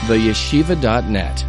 theyeshiva.net.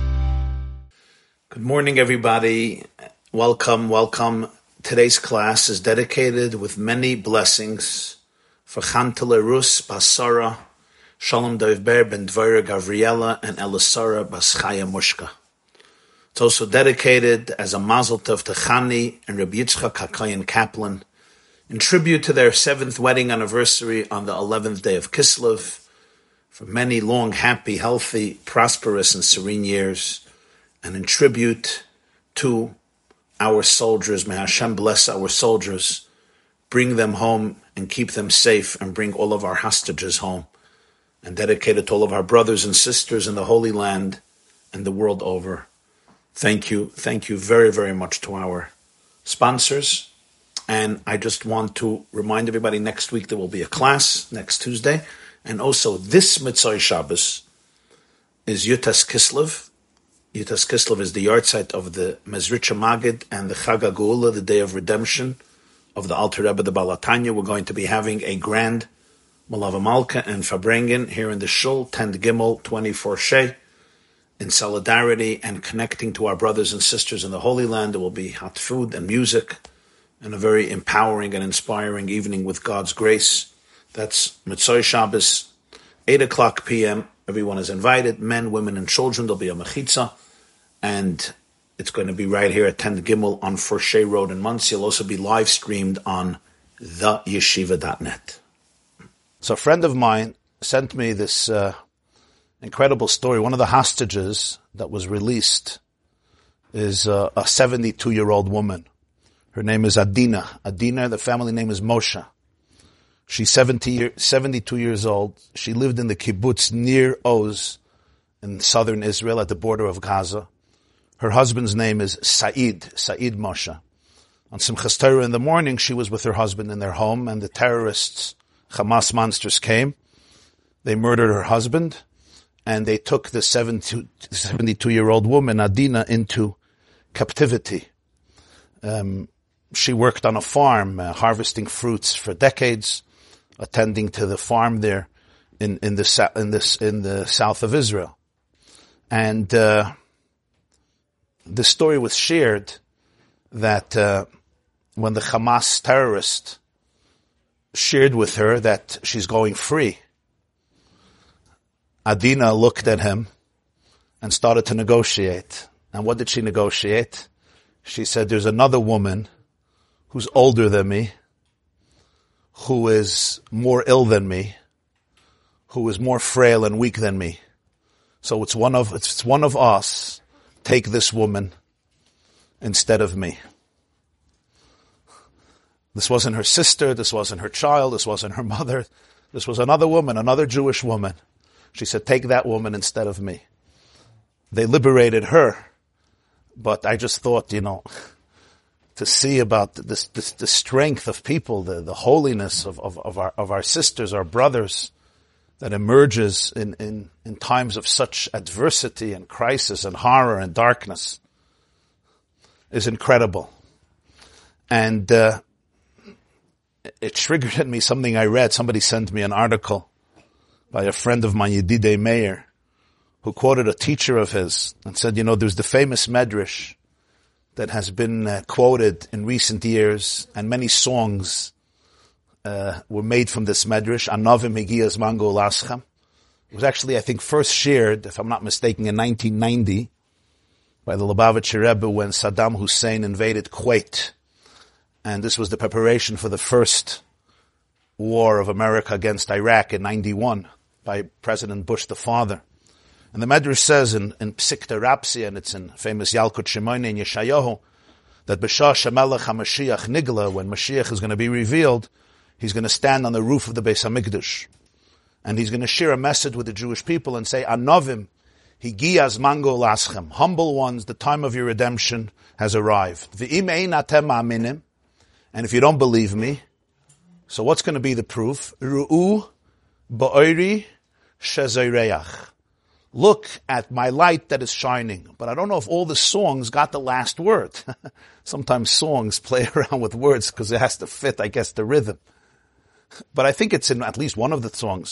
Good morning, everybody. Welcome. Today's class is dedicated with many blessings for Chantele Rus Basara, Shalom Dovber ben Dvora Gavriela, and Elisara Baschaya Mushka. It's also dedicated as a mazel tov to Chani and Rabbi Yitzchak HaKohen Kaplan in tribute to their 7th wedding anniversary on the 11th day of Kislev, for many long, happy, healthy, prosperous, and serene years, and in tribute to our soldiers. May Hashem bless our soldiers, bring them home and keep them safe, and bring all of our hostages home, and dedicate it to all of our brothers and sisters in the Holy Land and the world over. Thank you very, very much to our sponsors. And I just want to remind everybody, next week there will be a class, next Tuesday. And also this Mitzvah Shabbos is Yutas Kislev. Yutas Kislev is the yahrzeit of the Mezritcha Magid and the Chag HaGeula, the Day of Redemption of the Alter Rebbe, the Baal HaTanya. We're going to be having a grand Malava Malka and Farbrengen here in the Shul, Tend Gimel, 24 Sheh, in solidarity and connecting to our brothers and sisters in the Holy Land. There will be hot food and music and a very empowering and inspiring evening with God's grace. That's Mitzvah Shabbos, 8 o'clock p.m. Everyone is invited, men, women, and children. There'll be a mechitza, and it's going to be right here at Tend Gimel on Forshay Road in Monsey. It'll also be live streamed on theyeshiva.net. So a friend of mine sent me this incredible story. One of the hostages that was released is a 72-year-old woman. Her name is Adina. Adina, the family name is Moshe. She's 72 years old. She lived in the kibbutz near Oz in southern Israel at the border of Gaza. Her husband's name is Said Moshe. On Simchas Torah in the morning, she was with her husband in their home, and the terrorists, Hamas monsters, came. They murdered her husband, and they took the 72-year-old woman, Adina, into captivity. She worked on a farm, harvesting fruits for decades, attending to the farm there in the south of Israel. And the story was shared that when the Hamas terrorist shared with her that she's going free, Adina looked at him and started to negotiate. And what did she negotiate? She said, there's another woman who's older than me, who is more ill than me, who is more frail and weak than me. So it's one of us. Take this woman instead of me. This wasn't her sister, this wasn't her child, this wasn't her mother. This was another woman, another Jewish woman. She said, take that woman instead of me. They liberated her, but I just thought, to see about the strength of people, the holiness of our sisters, our brothers, that emerges in times of such adversity and crisis and horror and darkness is incredible. And it triggered in me something I read. Somebody sent me an article by a friend of mine, Yedidei Meir, who quoted a teacher of his and said, there's the famous medrash that has been quoted in recent years, and many songs were made from this medrash, Anavim Higiyas Mango Lascham. It was actually, I think, first shared, if I'm not mistaken, in 1990 by the Lubavitcher Rebbe when Saddam Hussein invaded Kuwait. And this was the preparation for the first war of America against Iraq in 91 by President Bush the father. And the Medrash says in Psikta Rapsi, and it's in famous Yalkut Shimoni in Yeshayahu, that B'shah Shemelech HaMashiach Nigla, when Mashiach is going to be revealed, he's going to stand on the roof of the Beis HaMikdash. And he's going to share a message with the Jewish people and say, Anovim, Higiyaz Mango Laschem, humble ones, the time of your redemption has arrived. V'im ein atem ma'aminim, and if you don't believe me, so what's going to be the proof? Ru'u ba'ori shezoreach. Look at my light that is shining. But I don't know if all the songs got the last word. Sometimes songs play around with words because it has to fit, I guess, the rhythm. But I think it's in at least one of the songs.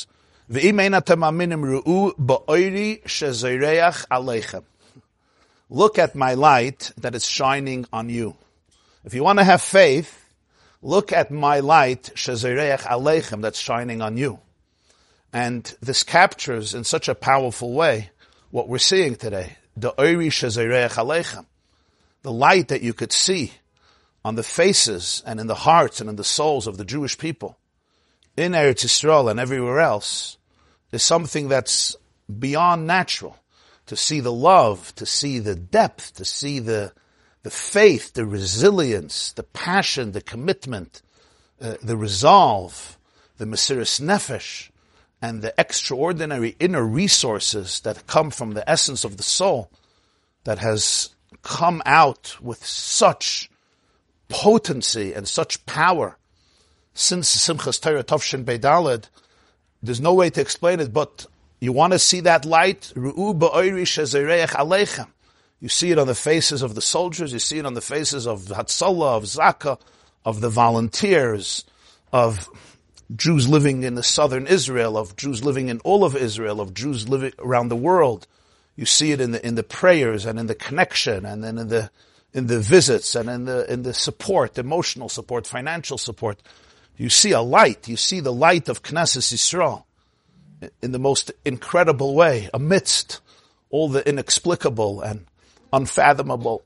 Ve'im ein atem ma'aminim ru'u ba'oiri shezoreach aleichem. Look at my light that is shining on you. If you want to have faith, look at my light, shezoreach aleichem, that's shining on you. And this captures in such a powerful way what we're seeing today. The oiri shezoreach aleichem. The light that you could see on the faces and in the hearts and in the souls of the Jewish people in Eretz Yisrael and everywhere else is something that's beyond natural. To see the love, to see the depth, to see the faith, the resilience, the passion, the commitment, the resolve, the Mesiras Nefesh, and the extraordinary inner resources that come from the essence of the soul that has come out with such potency and such power since Simchas Torah Tavshin Pei Daled. There's no way to explain it, but you want to see that light? Ru'u ba'oiri shezoreach aleichem. You see it on the faces of the soldiers, you see it on the faces of Hatzalah, of Zaka, of the volunteers, of Jews living in the southern Israel, of Jews living in all of Israel, of Jews living around the world. You see it in the prayers and in the connection and then in the visits and in the support, emotional support, financial support. You see a light. You see the light of Knesset Yisrael in the most incredible way amidst all the inexplicable and unfathomable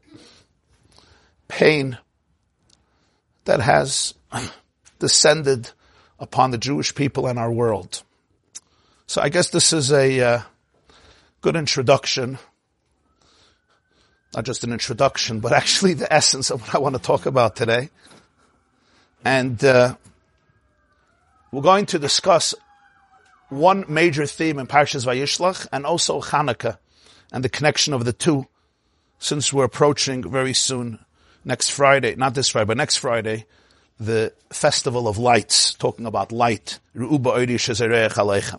pain that has descended upon the Jewish people and our world. So I guess this is a good introduction. Not just an introduction, but actually the essence of what I want to talk about today. And we're going to discuss one major theme in Parshas Vayishlach and also Hanukkah and the connection of the two, since we're approaching very soon, next Friday, not this Friday, but next Friday, the Festival of Lights, talking about light. Ru'u ba'oiri shezoreach aleichem.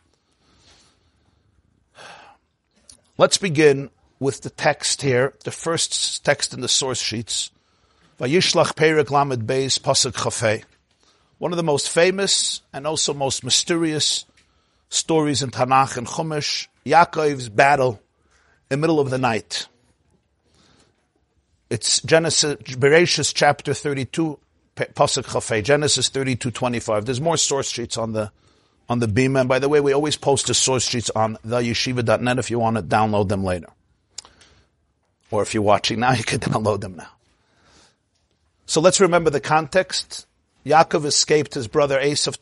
Let's begin with the text here, the first text in the source sheets. Vayishlach Perek Lamed Beis Pasuk Chafei. One of the most famous and also most mysterious stories in Tanakh and Chumash, Yaakov's battle in the middle of the night. It's Genesis, Bereshis chapter 32, Pasuk Chafei, Genesis 32:25. There's more source sheets on the Bima. And by the way, we always post the source sheets on theyeshiva.net if you want to download them later. Or if you're watching now, you can download them now. So let's remember the context. Yaakov escaped his brother Esav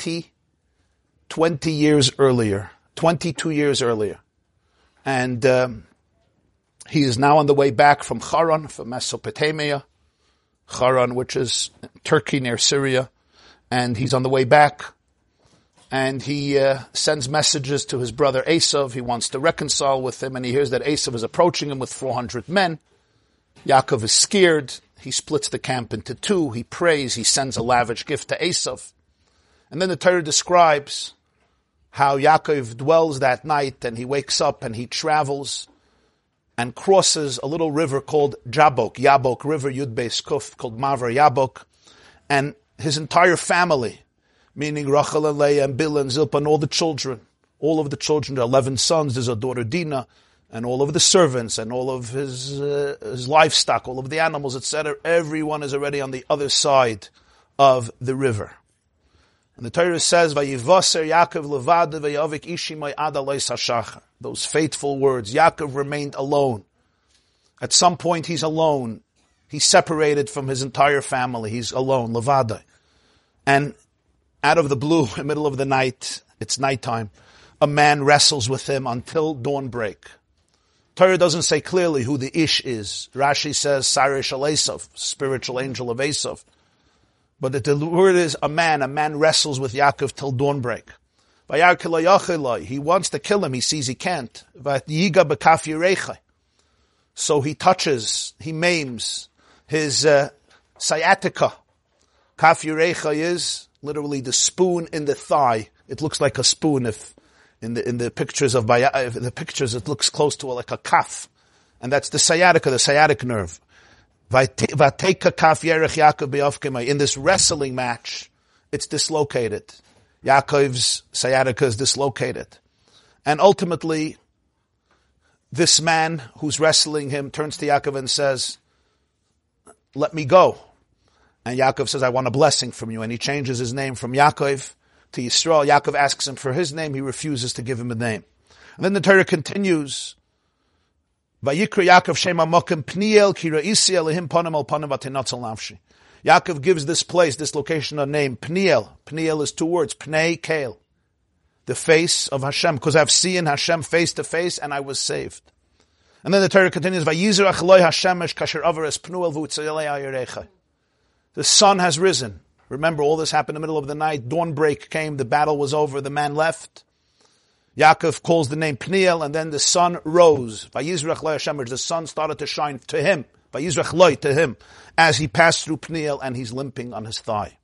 20 years earlier, 22 years earlier. And he is now on the way back from Haran, from Mesopotamia, Haran, which is Turkey near Syria. And he's on the way back. And he sends messages to his brother Esav. He wants to reconcile with him, and he hears that Esav is approaching him with 400 men. Yaakov is scared. He splits the camp into two. He prays. He sends a lavish gift to Esav. And then the Torah describes how Yaakov dwells that night, and he wakes up and he travels and crosses a little river called Yabok River, Yud Beis Kuf, called Mavar Yabok. And his entire family, meaning Rachel and Leah and Bilhah and Zilpah and all of the children, the 11 sons, there's a daughter Dinah, and all of the servants, and all of his livestock, all of the animals, etc. Everyone is already on the other side of the river. And the Torah says, "Vayivaser Yaakov levada vayavik ishimay ad alois hashachar." Those fateful words. Yaakov remained alone. At some point, he's alone. He's separated from his entire family. He's alone, levada. And out of the blue, in the middle of the night, it's nighttime, a man wrestles with him until dawn break. Torah doesn't say clearly who the ish is. Rashi says, Sareh Shel Esav, spiritual angel of Esav. But the word is a man wrestles with Yaakov till dawn break. He wants to kill him, he sees he can't. So he touches, he maims his sciatica. Kaf Yurecha is literally the spoon in the thigh. It looks like a spoon if in the pictures of the pictures it looks close to like a kaf. And that's the sciatic nerve. In this wrestling match, it's dislocated. Yaakov's sciatica is dislocated. And ultimately, this man who's wrestling him turns to Yaakov and says, let me go. And Yaakov says, I want a blessing from you. And he changes his name from Yaakov to Yisrael. Yaakov asks him for his name. He refuses to give him a name. And then the Torah continues, Vayikra Yaakov Shema Mokem Pniel Ki Ra'isi Elehim Ponim Al Ponim V'Tinatzel Nafshi. Yaakov gives this place, this location, a name, Pniel. Pniel is two words, Pnei Kel. The face of Hashem, because I've seen Hashem face to face and I was saved. And then the Torah continues, Vayizrach Loi Hashemesh Kasher Avares Pnuel V'Utzayelei Ayerecha. The sun has risen. Remember, all this happened in the middle of the night. Dawn break came, the battle was over, the man left. Yaakov calls the name Pniel, and then the sun rose. Vayizrach Loi Hashemesh, the sun started to shine to him. Vayizrach Loi, to him, as he passed through Pniel and he's limping on his thigh.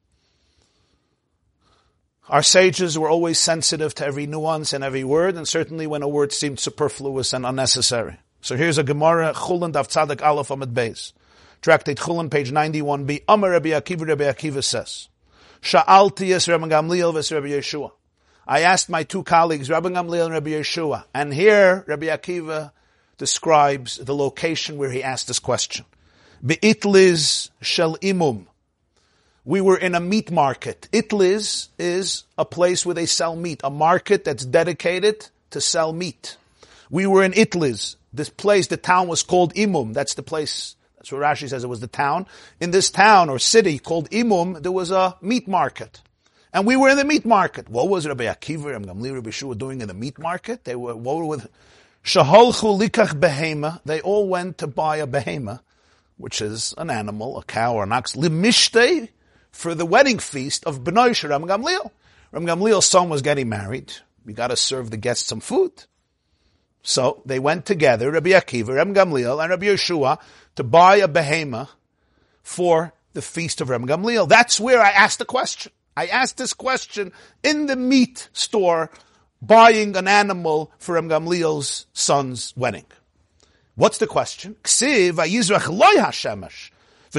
Our sages were always sensitive to every nuance and every word, and certainly when a word seemed superfluous and unnecessary. So here's a Gemara, Chulin Daf Tzadik Aleph Amud Beis. Tractate Chulin, page 91b. Amar Rabbi Akiva says, Sha'alti es Rabbi Gamliel ves Rabbi Yeshua. I asked my two colleagues, Rabbi Gamliel and Rabbi Yeshua, and here Rabbi Akiva describes the location where he asked this question. Be'itliz shel imum. We were in a meat market. Itliz is a place where they sell meat, a market that's dedicated to sell meat. We were in Itliz. This place, the town was called Imum. That's the place, that's what Rashi says it was the town. In this town or city called Imum, there was a meat market. And we were in the meat market. What was Rabbi Akiva and Gamliel Rabbi Yeshua doing in the meat market? They were with Shaholchu likach behema. They all went to buy a behema, which is an animal, a cow or an ox. Limishtei, for the wedding feast of Bnei Shel Rabbi Gamliel. Rabbi Gamliel's son was getting married. We got to serve the guests some food. So they went together, Rabbi Akiva, Rabbi Gamliel, and Rabbi Yeshua, to buy a behema for the feast of Rabbi Gamliel. That's where I asked the question. I asked this question in the meat store, buying an animal for Rabbi Gamliel's son's wedding. What's the question? Ksiv vayizrach loy hashemesh.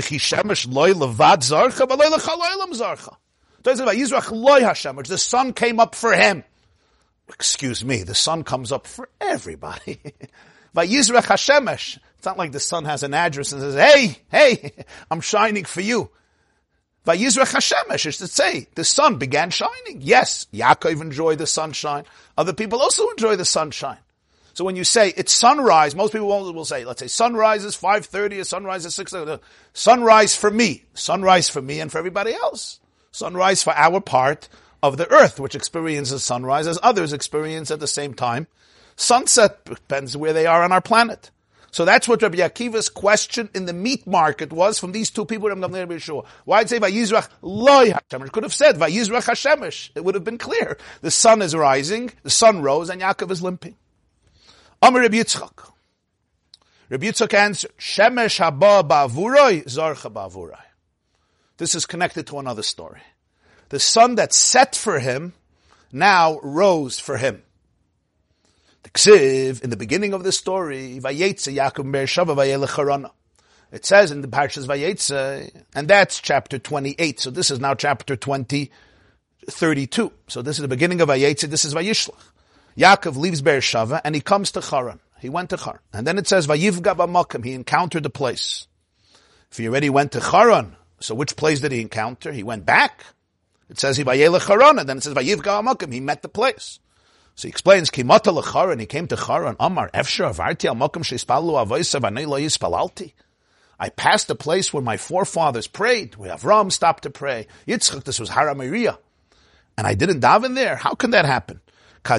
The sun came up for him. Excuse me, the sun comes up for everybody. Vayizrach Hashemesh. It's not like the sun has an address and says, hey, I'm shining for you. Vayizrach Hashemesh is to say, the sun began shining. Yes, Yaakov enjoyed the sunshine. Other people also enjoy the sunshine. So when you say it's sunrise, most people will say, let's say sunrise is 5:30, sunrise is 6:30. Sunrise for me and for everybody else. Sunrise for our part of the earth, which experiences sunrise as others experience at the same time. Sunset depends where they are on our planet. So that's what Rabbi Akiva's question in the meat market was from these two people. Why did it say Vayizrach loy Hashemesh? It could have said Vayizrach Hashemesh. It would have been clear. The sun is rising, the sun rose, and Yaakov is limping. Amar Rabbi Yitzchak. Rabbi Yitzchak answered, Shemesh haba ba'avuroi, zarcha ba'avuroi. This is connected to another story. The sun that set for him now rose for him. The Ksiv, in the beginning of the story, Vayetze Yaakov Be'ersheva vayelech Harana. It says in the Parshas Vayetze, and that's chapter 28. So this is now chapter 32. So this is the beginning of Vayetze, this is Vayishlach. Yaakov leaves Be'ersheva and he comes to Haran. He went to Haran. And then it says, Vayivga b'makom, he encountered the place. If he already went to Haran, so which place did he encounter? He went back. It says, he vayelech Haran, and then it says, Vayivga b'makom, he met the place. So he explains, Kimata l'Haran, he came to Haran, Amar, Efshar avarti al makom sheispalu avoisa v'anei lo yispalalti. I passed a place where my forefathers prayed, where Avram stopped to pray. Yitzchak, this was Har HaMoriah. And I didn't daven there. How can that happen? I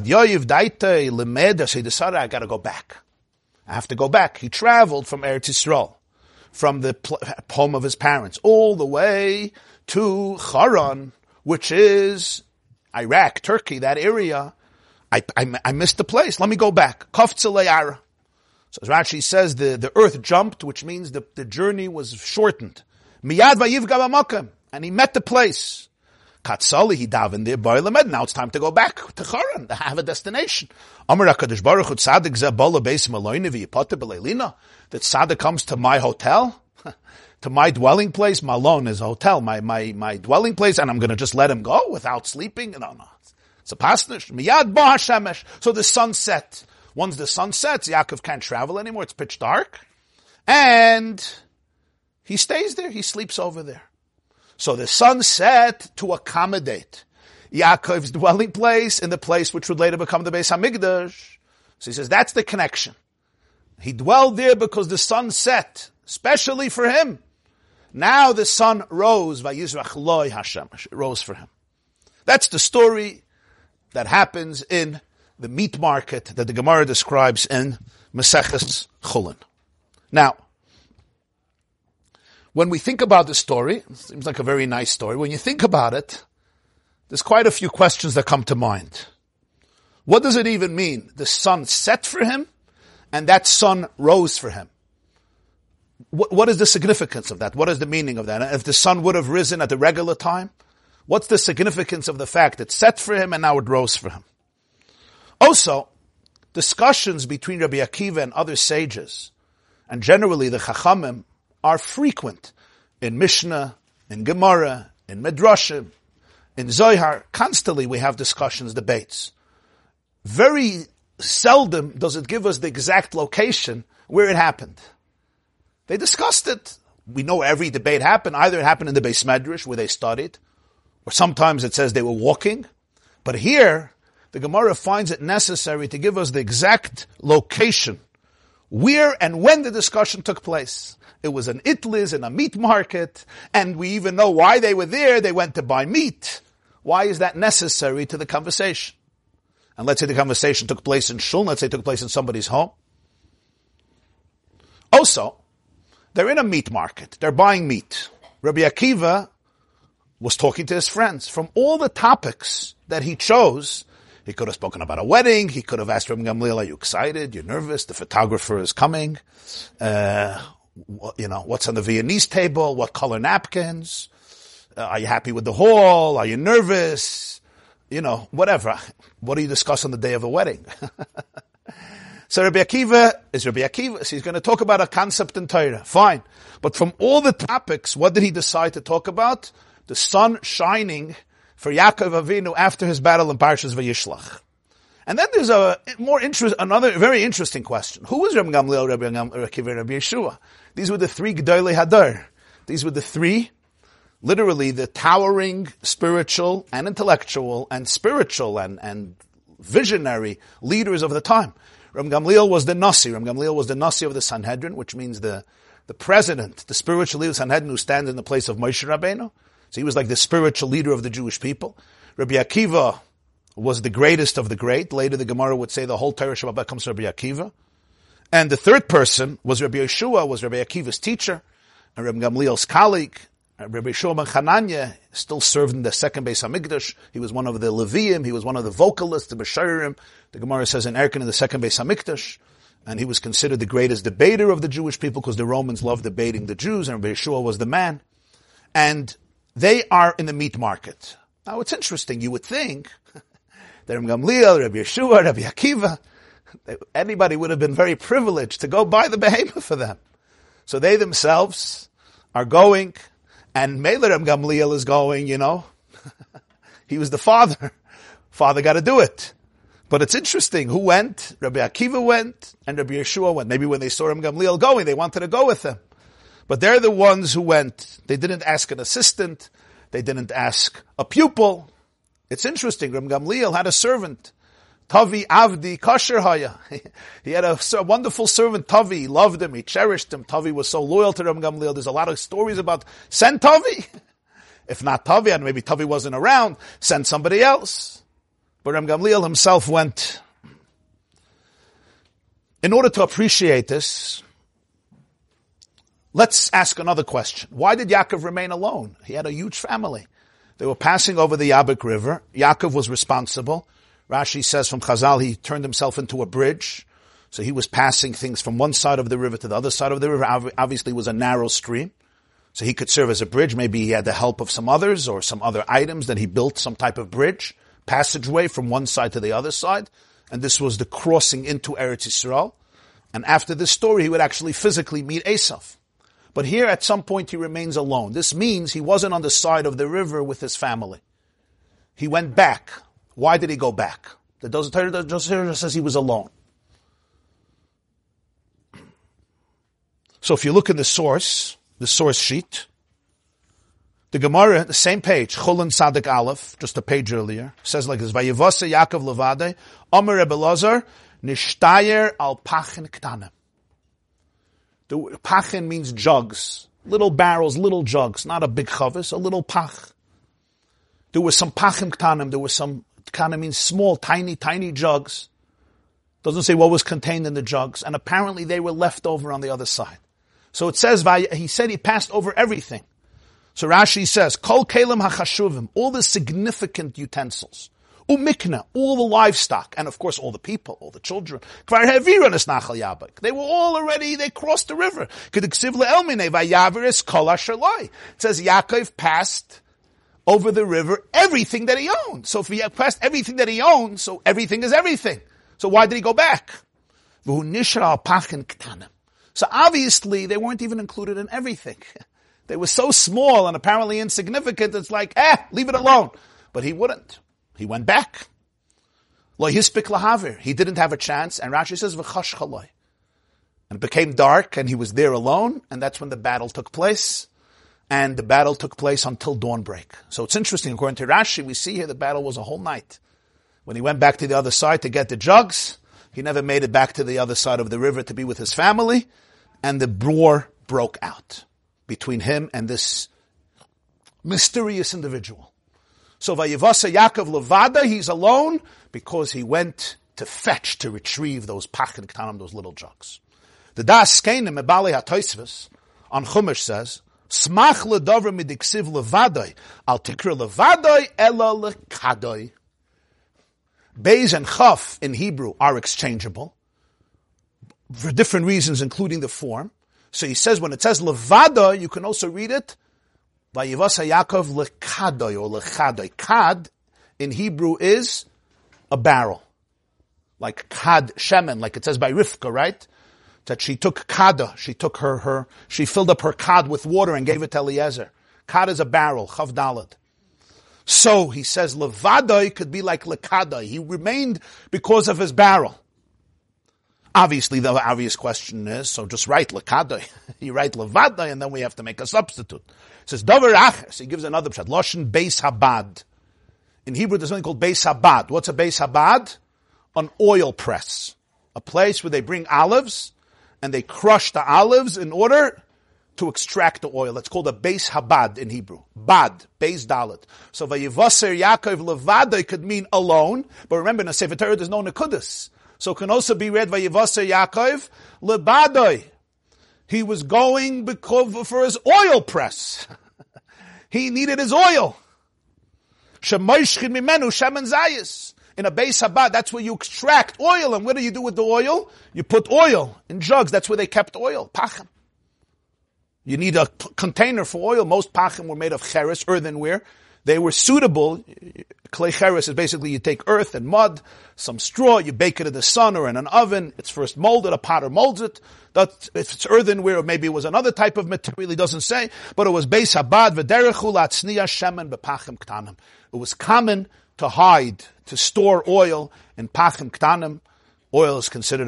gotta go back. I have to go back. He traveled from Eretz Yisrael, from the home of his parents, all the way to Haran, which is Iraq, Turkey, that area. I missed the place. Let me go back. Koftzeh le'ara. So as Rashi says, the earth jumped, which means the journey was shortened. Miyad vayivga b'makom, and he met the place. Katzali, he davened there, now it's time to go back to Haran, to have a destination. Amar HaKadosh Baruch Hu Tzadik zeh bola beis maloyne v'yipoteh b'leilina, that Tzadik comes to my hotel? to my dwelling place. Malon is a hotel, my dwelling place, and I'm going to just let him go without sleeping? No. It's a pasnish. Miyad ba hashemesh. So the sun set. Once the sun sets, Yaakov can't travel anymore. It's pitch dark. And he stays there. He sleeps over there. So the sun set to accommodate Yaakov's dwelling place in the place which would later become the Beis HaMikdash. So he says that's the connection. He dwelled there because the sun set, especially for him. Now the sun rose, Vayizrach loy hashemesh. It rose for him. That's the story that happens in the meat market that the Gemara describes in Maseches Chulin. Now, when we think about the story, it seems like a very nice story. When you think about it, there's quite a few questions that come to mind. What does it even mean? The sun set for him, and that sun rose for him. What is the significance of that? What is the meaning of that? If the sun would have risen at the regular time, what's the significance of the fact it set for him and now it rose for him? Also, discussions between Rabbi Akiva and other sages, and generally the Chachamim, are frequent in Mishnah, in Gemara, in Midrashim, in Zohar. Constantly we have discussions, debates. Very seldom does it give us the exact location where it happened. They discussed it. We know every debate happened. Either it happened in the Beis Medrash where they studied, or sometimes it says they were walking. But here, the Gemara finds it necessary to give us the exact location, where and when the discussion took place. It was an Itlis in a meat market, and we even know why they were there. They went to buy meat. Why is that necessary to the conversation? And let's say the conversation took place in shul, let's say it took place in somebody's home. Also, they're in a meat market. They're buying meat. Rabbi Akiva was talking to his friends. From all the topics that he chose, he could have spoken about a wedding. He could have asked Rabbi Gamliel, are you excited? You're nervous? The photographer is coming. What's on the Viennese table? What color napkins? Are you happy with the hall? Are you nervous? Whatever. What do you discuss on the day of a wedding? So Rabbi Akiva is Rabbi Akiva. So he's going to talk about a concept in Torah. Fine. But from all the topics, what did he decide to talk about? The sun shining for Yaakov Avinu after his battle in Parshas Vayishlach. And then there's another very interesting question. Who was Rabbi Gamliel, Rabbi Akiva, Rabbi Yeshua? These were the three Gedolei Hadar. These were the three, literally the towering spiritual and intellectual and spiritual and visionary leaders of the time. Rabbi Gamliel was the Nasi. Rabbi Gamliel was the Nasi of the Sanhedrin, which means the president, the spiritual leader of the Sanhedrin who stands in the place of Moshe Rabbeinu. So he was like the spiritual leader of the Jewish people. Rabbi Akiva was the greatest of the great. Later the Gemara would say the whole Torah Shabbat comes from Rabbi Akiva. And the third person was Rabbi Yeshua, was Rabbi Akiva's teacher, and Rabbi Gamliel's colleague. Rabbi Yeshua ben Chananya still served in the second Beis HaMikdash. He was one of the Leviim. He was one of the vocalists, the Besharim. The Gemara says in Erkin in the second Beis HaMikdash. And he was considered the greatest debater of the Jewish people because the Romans loved debating the Jews, and Rabbi Yeshua was the man. And they are in the meat market. Now it's interesting. You would think that Rabbi Gamliel, Rabbi Yeshua, Rabbi Akiva, anybody would have been very privileged to go buy the behemoth for them. So they themselves are going, and Meiler Rabbi Gamliel is going, He was the father. Father got to do it. But it's interesting. Who went? Rabbi Akiva went, and Rabbi Yeshua went. Maybe when they saw Rabbi Gamliel going, they wanted to go with him. But they're the ones who went. They didn't ask an assistant. They didn't ask a pupil. It's interesting. Rabbi Gamliel had a servant. Tavi Avdi Kasher Haya. He had a wonderful servant, Tavi. He loved him. He cherished him. Tavi was so loyal to Rabbi Gamliel. There's a lot of stories about, send Tavi. If not Tavi, and maybe Tavi wasn't around, send somebody else. But Rabbi Gamliel himself went. In order to appreciate this, let's ask another question. Why did Yaakov remain alone? He had a huge family. They were passing over the Yabok River. Yaakov was responsible. Rashi says from Chazal, he turned himself into a bridge. So he was passing things from one side of the river to the other side of the river. Obviously it was a narrow stream. So he could serve as a bridge. Maybe he had the help of some others or some other items that he built some type of bridge, passageway from one side to the other side. And this was the crossing into Eretz Yisrael. And after this story, he would actually physically meet Esav. But here at some point he remains alone. This means he wasn't on the side of the river with his family. He went back. Why did he go back? The Torah says he was alone. So if you look in the source sheet, the Gemara, the same page, Chulin Sadik Aleph, just a page earlier, says like this, Vayivasa Yaakov Levadei, Omer Rebbe Elazar, Nishtayer al Pachin Ktanim. The Pachin means jugs, little barrels, little jugs, not a big chavis, a little pach. There was some Pachim Ktanim, there was some, Ktanim means small, tiny jugs. Doesn't say what was contained in the jugs, and apparently they were left over on the other side. So it says, he said he passed over everything. So Rashi says, Kol Kelim HaChashuvim, all the significant utensils. Umikna, all the livestock, and of course all the people, all the children. Kvar Heviran es Nachal Yabak. They were all already, they crossed the river. Kediksiv le'elmine vayaviris kol asherloi. It says Yaakov passed over the river everything that he owned. So if he passed everything that he owned, so everything is everything. So why did he go back? V'hu nishra al pachin ktanim. So obviously they weren't even included in everything. They were so small and apparently insignificant, it's like, leave it alone. But he wouldn't. He went back. Lo hispik lahavir. He didn't have a chance. And Rashi says, v'chash chaloi. And it became dark and he was there alone. And that's when the battle took place. And the battle took place until dawnbreak. So it's interesting. According to Rashi, we see here the battle was a whole night. When he went back to the other side to get the jugs, he never made it back to the other side of the river to be with his family. And the war broke out between him and this mysterious individual. So Vayivasa Yaakov Levada, he's alone because he went to fetch, to retrieve those pachin ktanim, those little jugs. The Das Keinim Ebali HaTosfos on Chumash says, Smach ledover midiksiv levadoi, al tikra levadoi ela lekadoi. Beis and Chaf in Hebrew are exchangeable for different reasons, including the form. So he says when it says levada, you can also read it Vayivasa Yaakov lekadoi or lechadoi. Kad in Hebrew is a barrel, like kad shemen, like it says by Rivka, right? That she took kada, she filled up her kad with water and gave it to Eliezer. Kad is a barrel, chav dalad. So he says levadoi could be like lekadoi. He remained because of his barrel. Obviously, the obvious question is, so just write lekadoi. You write levadoi and then we have to make a substitute. It says davar achas. He gives another pshat. Loshen beis habad. In Hebrew, there's something called beis habad. What's a beis habad? An oil press. A place where they bring olives and they crush the olives in order to extract the oil. It's called a beis habad in Hebrew. Bad, beis dalet. So vayivaser Yaakov levadoi could mean alone, but remember in the Sefer Torah there's no nekudus. So it can also be read vayivaser Yaakov lebadoi. He was going for his oil press. He needed his oil. Shemoishchin mimenu shemen zayis. In a beis habad, that's where you extract oil. And what do you do with the oil? You put oil in jugs. That's where they kept oil. Pachim. You need a container for oil. Most pachim were made of cheres, earthenware. They were suitable. Clay cheres is basically you take earth and mud, some straw, you bake it in the sun or in an oven. It's first molded. A potter molds it. That if it's earthenware, or maybe it was another type of material, he doesn't say. But it was beis habad v'derechu latzniya shemen b'pachim ktanim. It was common to hide, to store oil in pachim ktanim. Oil is considered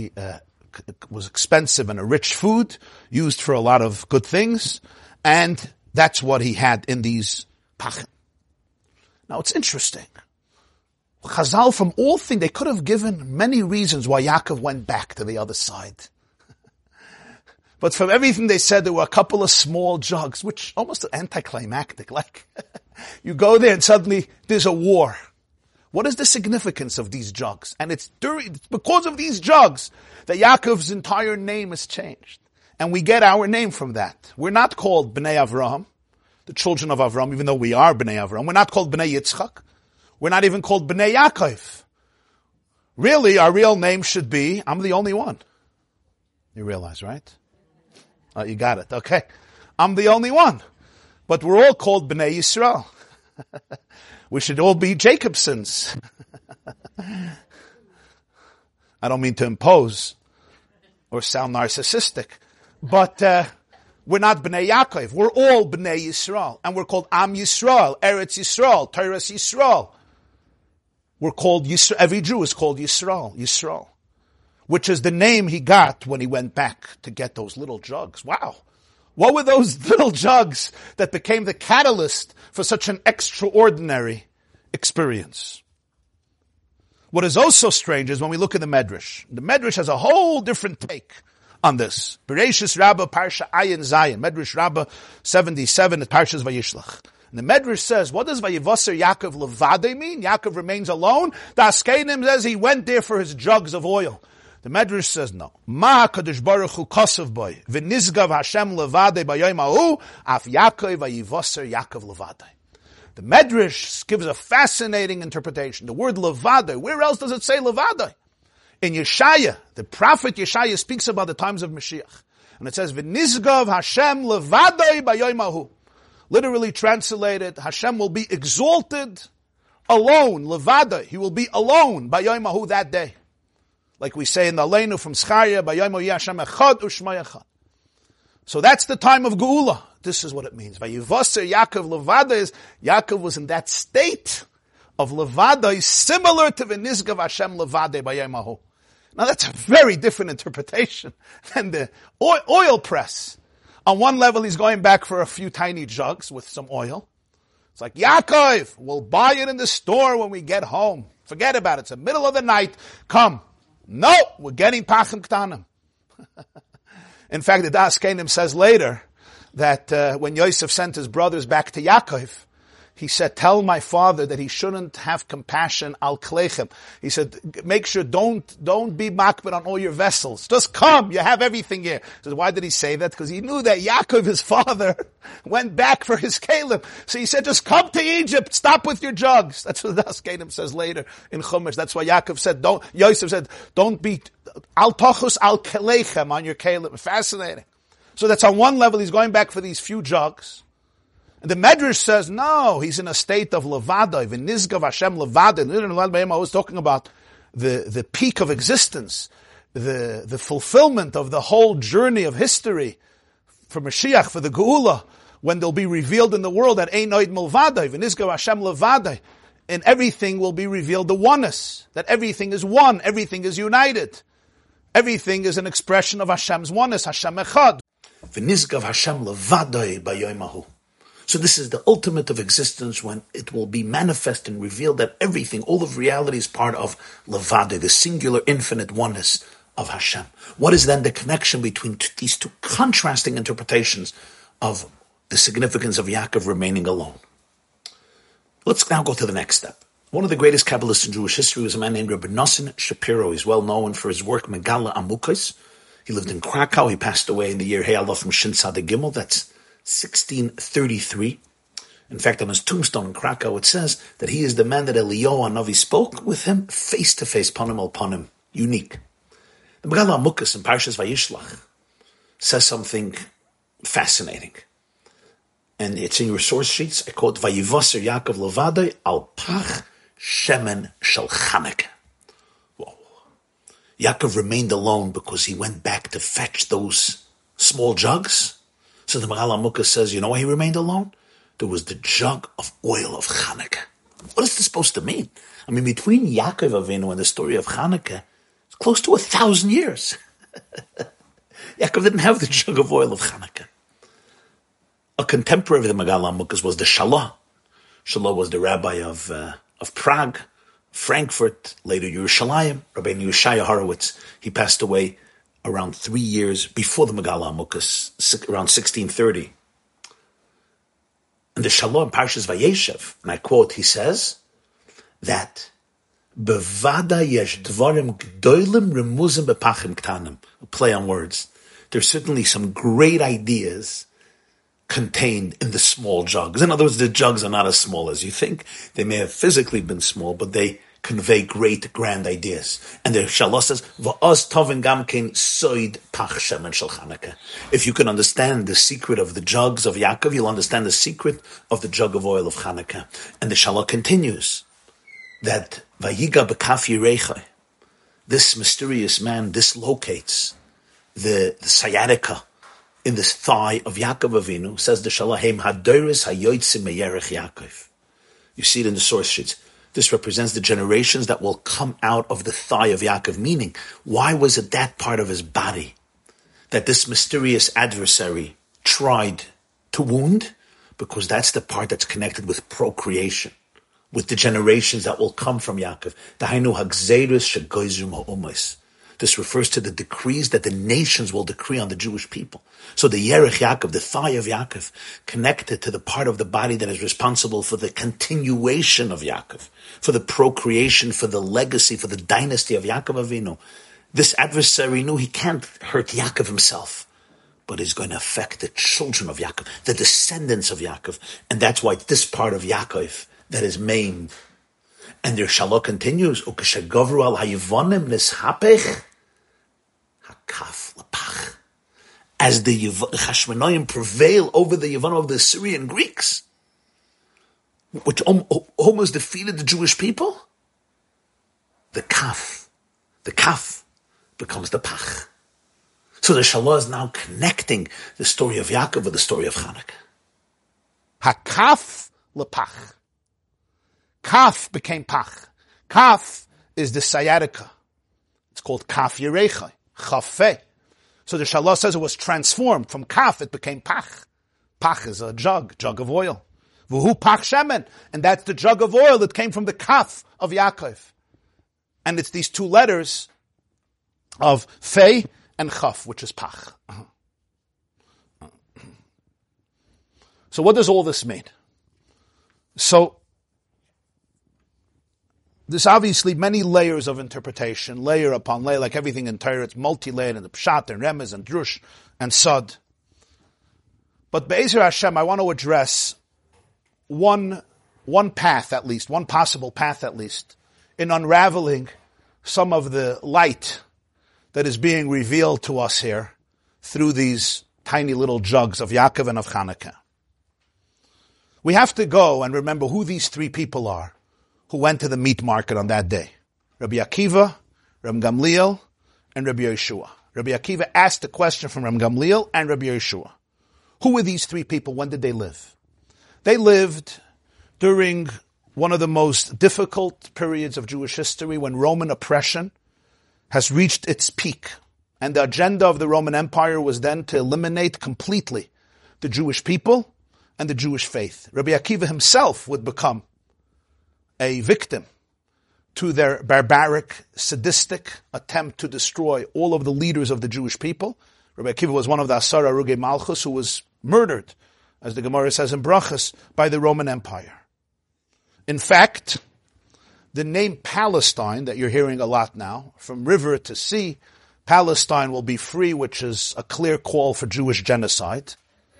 was expensive and a rich food, used for a lot of good things, and that's what he had in these pachim. Now it's interesting. Chazal, from all things, they could have given many reasons why Yaakov went back to the other side. But from everything they said, there were a couple of small jugs, which almost anticlimactic, like you go there and suddenly there's a war. What is the significance of these jugs? And it's because of these jugs that Yaakov's entire name is changed. And we get our name from that. We're not called Bnei Avraham, the children of Avraham, even though we are Bnei Avraham. We're not called Bnei Yitzchak. We're not even called Bnei Yaakov. Really, our real name should be, I'm the only one. You realize, right? Oh, you got it. Okay. I'm the only one. But we're all called Bnei Yisrael. We should all be Jacobsons. I don't mean to impose or sound narcissistic, but We're not Bnei Yaakov. We're all Bnei Yisrael. And we're called Am Yisrael, Eretz Yisrael, Torahs Yisrael. We're called Yisrael. Every Jew is called Yisrael, which is the name he got when he went back to get those little jugs. Wow. What were those little jugs that became the catalyst for such an extraordinary experience? What is also strange is when we look at the Medrash. The Medrash has a whole different take on this. Bereshis Rabbah Parsha Ayin Zayin. Medrash Rabbah 77 at Parshas Vayishlach. And the Medrash says, what does Vayivaser Yaakov Levade mean? Yaakov remains alone. The Askenim says he went there for his jugs of oil. The Medrash says no. Ma HaKadosh Baruch Hu kosav boy. V'nizgav Hashem Levade b'yoyim ha'u. Af Yaakov Vayivaser Yaakov Levade. The Medrash gives a fascinating interpretation. The word Levade, where else does it say Levade? In Yeshaya, the prophet Yeshaya speaks about the times of Mashiach. And it says, V'nizgav Hashem Levade b'yoyim ha'u. Literally translated, Hashem will be exalted alone, Levade. He will be alone b'yoyim ha'u that day. Like we say in the Aleinu from Zechariah, b'yoyim ha'u Hashem echad u'shmo echad. So that's the time of Geula. This is what it means. Vayivaser Yaakov Levada is, Yaakov was in that state of Levada, similar to V'nizgav Hashem Levade b'yom ha'u. Now that's a very different interpretation than the oil press. On one level, he's going back for a few tiny jugs with some oil. It's like, Yaakov, we'll buy it in the store when we get home. Forget about it. It's the middle of the night. Come. No, we're getting Pachim Ktanim. In fact, the Das Kenim says later that when Yosef sent his brothers back to Yaakov, he said, tell my father that he shouldn't have compassion al klechem. He said, make sure don't be makbid on all your vessels. Just come, you have everything here. He said, why did he say that? Because he knew that Yaakov, his father, went back for his kelim. So he said, just come to Egypt, stop with your jugs. That's what the Das Kenim says later in Chumash. That's why Yaakov said, Yosef said, don't be al tochus al kelechem on your kelim. Fascinating. So that's on one level, he's going back for these few jugs. And the Medrash says, no, he's in a state of Levada, V'nizgav Hashem Levada. I was talking about the peak of existence, the fulfillment of the whole journey of history for Mashiach, for the Geula, when they'll be revealed in the world that Ein Oid Milvada, V'nizgav Hashem Levada, and everything will be revealed, the oneness, that everything is one, everything is united. Everything is an expression of Hashem's oneness, Hashem Echad. V'nizgav Hashem Levada b'yom ha'u. So this is the ultimate of existence when it will be manifest and revealed that everything, all of reality is part of Levade, the singular infinite oneness of Hashem. What is then the connection between these two contrasting interpretations of the significance of Yaakov remaining alone? Let's now go to the next step. One of the greatest Kabbalists in Jewish history was a man named Rabbi Nosson Shapiro. He's well known for his work, Megala Amukos. He lived in Krakow. He passed away in the year Hey Allah from Shin Tzaddik Gimel. That's 1633. In fact, on his tombstone in Krakow, it says that he is the man that Eliyahu Hanavi spoke with him face to face, panim al panim. Unique. The Megala Amukos in Parshas Vayishlach says something fascinating. And it's in your source sheets. I quote, Vayivaser Yaakov Levade al pach shemen shel Chanukah. Whoa. Yaakov remained alone because he went back to fetch those small jugs. So the Megala Amukos says, you know why he remained alone? There was the jug of oil of Chanukah. What is this supposed to mean? I mean, between Yaakov Avinu and the story of Chanukah, it's close to 1,000 years. Yaakov didn't have the jug of oil of Chanukah. A contemporary of the Megala Amukos was the Shalah. Shalah was the rabbi of Prague, Frankfurt, later Yerushalayim, Rabbi Yeshaya Horowitz. He passed away around 3 years before the Megala Amukos, around 1630. And the Shalah in Parshas Vayeshev, and I quote, he says that Bevada yesh dvarim gdolim remuzim bepachim ktanim. A play on words. There's certainly some great ideas contained in the small jugs. In other words, the jugs are not as small as you think. They may have physically been small, but they convey great, grand ideas. And the Shalah says, V'oz tovin gamkein soid pach shemen shel Chanukah. If you can understand the secret of the jugs of Yaakov, you'll understand the secret of the jug of oil of Chanukah. And the Shalah continues that Vayiga b'kaf yirechai, this mysterious man dislocates the sciatica in this thigh of Yaakov Avinu, says the Shalahim, Hadoris Hayotzim Meyerech Yaakov. You see it in the source sheets. This represents the generations that will come out of the thigh of Yaakov, meaning, why was it that part of his body that this mysterious adversary tried to wound? Because that's the part that's connected with procreation, with the generations that will come from Yaakov. Dahainu hagzeirus shegoizum ha'umas. This refers to the decrees that the nations will decree on the Jewish people. So the Yerech Yaakov, the thigh of Yaakov, connected to the part of the body that is responsible for the continuation of Yaakov, for the procreation, for the legacy, for the dynasty of Yaakov Avinu. This adversary knew he can't hurt Yaakov himself, but he's going to affect the children of Yaakov, the descendants of Yaakov. And that's why this part of Yaakov that is maimed. And the Shalah continues, Ukeshagovru al hayivonim nishapech hakaf lapach. As the Hashmonaim prevail over the Yevonim of the Syrian Greeks, which almost defeated the Jewish people, the kaf becomes the pach. So the Shalah is now connecting the story of Yaakov with the story of Chanukah. Hakaf lepach. Kaf became pach. Kaf is the sciatica. It's called kaf yerechai, chafeh. So the Shalah says it was transformed. From kaf, it became pach. Pach is a jug of oil. Vuhu pach shemen. And that's the jug of oil that came from the kaf of Yaakov. And it's these two letters of fei and chaf, which is pach. So what does all this mean? So, there's obviously many layers of interpretation, layer upon layer, like everything in Torah, it's multi-layered, and the Pshat, and Remez, and Drush, and Sod. But Be'ezer Hashem, I want to address one path at least, one possible path at least, in unraveling some of the light that is being revealed to us here through these tiny little jugs of Yaakov and of Chanukah. We have to go and remember who these three people are who went to the meat market on that day. Rabbi Akiva, Rabbi Gamliel, and Rabbi Yeshua. Rabbi Akiva asked a question from Rabbi Gamliel and Rabbi Yeshua. Who were these three people? When did they live? They lived during one of the most difficult periods of Jewish history, when Roman oppression has reached its peak. And the agenda of the Roman Empire was then to eliminate completely the Jewish people and the Jewish faith. Rabbi Akiva himself would become a victim to their barbaric, sadistic attempt to destroy all of the leaders of the Jewish people. Rabbi Akiva was one of the Asar Arugei Malchus who was murdered, as the Gemara says in Brachas, by the Roman Empire. In fact, the name Palestine, that you're hearing a lot now, from river to sea, Palestine will be free, which is a clear call for Jewish genocide.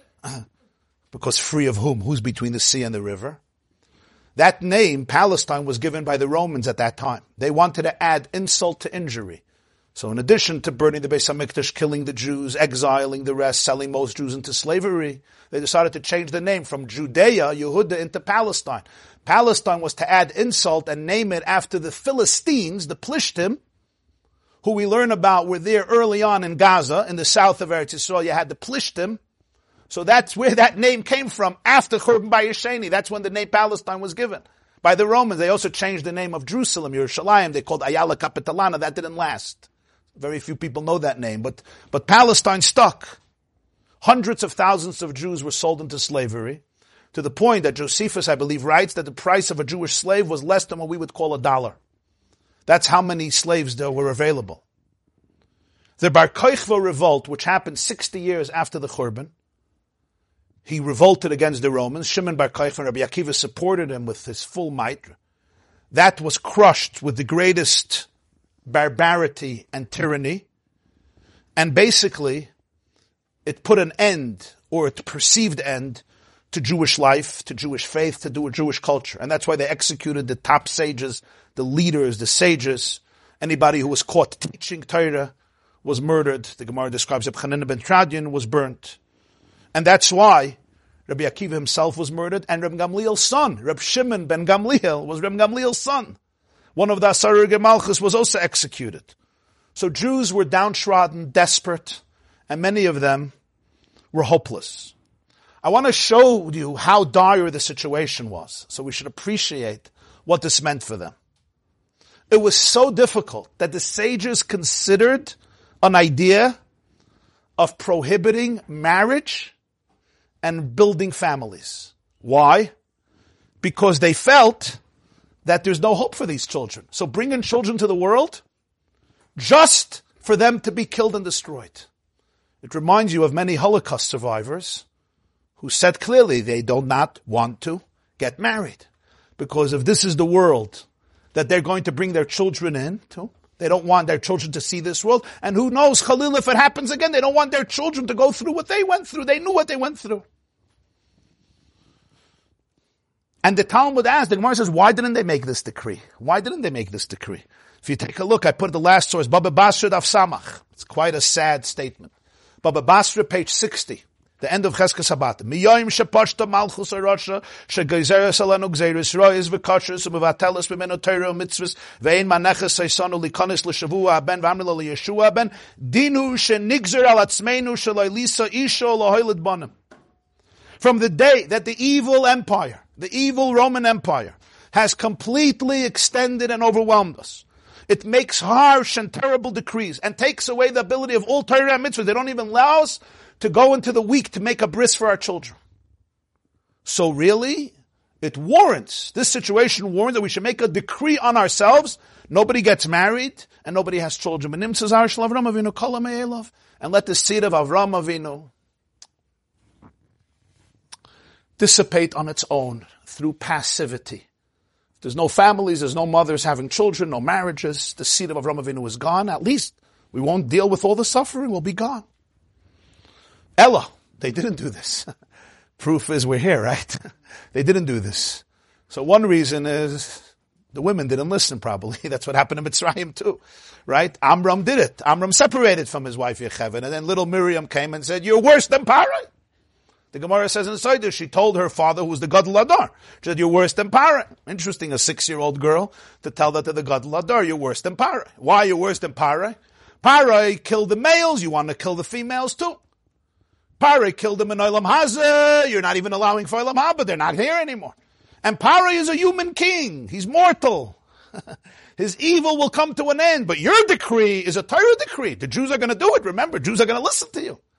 Because free of whom? Who's between the sea and the river? That name, Palestine, was given by the Romans at that time. They wanted to add insult to injury. So in addition to burning the Beis HaMikdash, killing the Jews, exiling the rest, selling most Jews into slavery, they decided to change the name from Judea, Yehuda, into Palestine. Palestine was to add insult and name it after the Philistines, the Plishtim, who we learn about were there early on in Gaza, in the south of Eretz Yisrael. You had the Plishtim. So that's where that name came from, after Churban Bayesheni. That's when the name Palestine was given by the Romans. They also changed the name of Jerusalem, Yerushalayim. They called Ayala Capitalana. That didn't last. Very few people know that name, but Palestine stuck. Hundreds of thousands of Jews were sold into slavery, to the point that Josephus, I believe, writes that the price of a Jewish slave was less than what we would call $1. That's how many slaves there were available. The Bar Kokhba revolt, which happened 60 years after the Churban, he revolted against the Romans. Shimon Bar Kokhba and Rabbi Akiva supported him with his full might. That was crushed with the greatest barbarity and tyranny. And basically, it put an end, or it perceived end, to Jewish life, to Jewish faith, to Jewish culture. And that's why they executed the top sages, the leaders, the sages. Anybody who was caught teaching Torah was murdered. The Gemara describes Reb Chanina ben Tradian was burnt. And that's why Rabbi Akiva himself was murdered, and Reb Gamliel's son, Reb Shimon ben Gamliel, was Reb Gamliel's son. One of the Asar Arugei Malchus was also executed. So Jews were downtrodden, desperate, and many of them were hopeless. I want to show you how dire the situation was, so we should appreciate what this meant for them. It was so difficult that the sages considered an idea of prohibiting marriage and building families. Why? Because they felt that there's no hope for these children. So bringing children to the world just for them to be killed and destroyed. It reminds you of many Holocaust survivors who said clearly they do not want to get married. Because if this is the world that they're going to bring their children into, they don't want their children to see this world. And who knows, Khalil, if it happens again, they don't want their children to go through what they went through. They knew what they went through. And the Talmud asks, the Gemara says, why didn't they make this decree? Why didn't they make this decree? If you take a look, I put the last source, Baba Basra Daf Samach. It's quite a sad statement. Baba Basra, page 60. The end of Cheskes Habat. Miyoyim shepashta malchus arasha shegezeres alanu gzeres rois v'kashers u'mevateles b'menu Torah mitzvahs ve'ein maneches seisanu likonis l'shavua ben v'amrila l'yeshua ben dinu shenigzer al atzmeinu shaloi lisa isho lohoilid bonim. From the day that the evil empire, the evil Roman Empire, has completely extended and overwhelmed us, it makes harsh and terrible decrees and takes away the ability of all Torah and mitzvahs. They don't even allow us to go into the week to make a bris for our children. So really, it warrants, this situation warrants that we should make a decree on ourselves. Nobody gets married and nobody has children. And let the seed of Avram Avinu dissipate on its own through passivity. There's no families, there's no mothers having children, no marriages. The seed of Avram Avinu is gone. At least we won't deal with all the suffering. We'll be gone. Ella, they didn't do this. Proof is we're here, right? They didn't do this. So one reason is the women didn't listen probably. That's what happened in Mitzrayim too, right? Amram did it. Amram separated from his wife Yocheved, and then little Miriam came and said, "You're worse than Parai." The Gemara says inside this, she told her father, who was the Gadol Adar, she said, "You're worse than Parai." Interesting, a 6-year-old girl to tell that to the Gadol Adar, "You're worse than Parai." Why you're worse than Parai? Parai killed the males, you want to kill the females too. Parai killed them in Olam Hazeh, you're not even allowing for Olam Haba, they're not here anymore. And Parai is a human king, he's mortal. His evil will come to an end, but your decree is a Torah decree. The Jews are going to do it, remember, Jews are going to listen to you.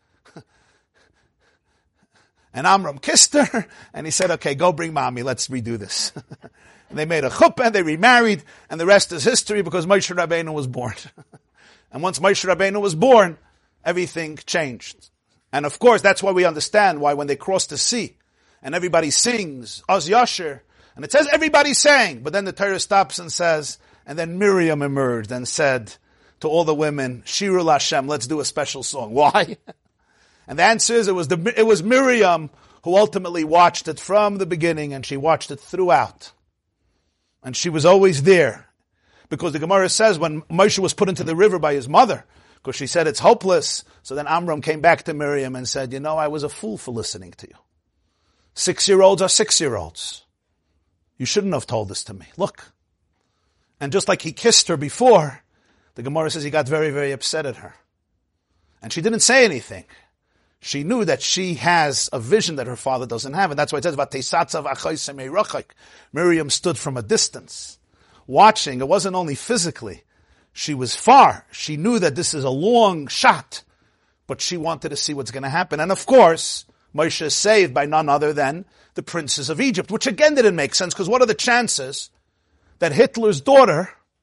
And Amram kissed her, and he said, "Okay, go bring mommy, let's redo this." And they made a chuppah, they remarried, and the rest is history because Moshe Rabbeinu was born. And once Moshe Rabbeinu was born, everything changed. And of course, that's why we understand why when they crossed the sea, and everybody sings, Oz Yasher, and it says everybody sang, but then the Torah stops and says, and then Miriam emerged and said to all the women, Shiru Lashem, let's do a special song. Why? And the answer is it was Miriam who ultimately watched it from the beginning, and she watched it throughout. And she was always there. Because the Gemara says when Moshe was put into the river by his mother, because she said it's hopeless, so then Amram came back to Miriam and said, "You know, I was a fool for listening to you. 6-year-olds are 6-year-olds. You shouldn't have told this to me. Look." And just like he kissed her before, the Gemara says he got very, very upset at her. And she didn't say anything. She knew that she has a vision that her father doesn't have, and that's why it says, Miriam stood from a distance, watching. It wasn't only physically. She was far. She knew that this is a long shot, but she wanted to see what's going to happen. And of course, Moshe is saved by none other than the princes of Egypt, which again didn't make sense, because what are the chances that Hitler's daughter,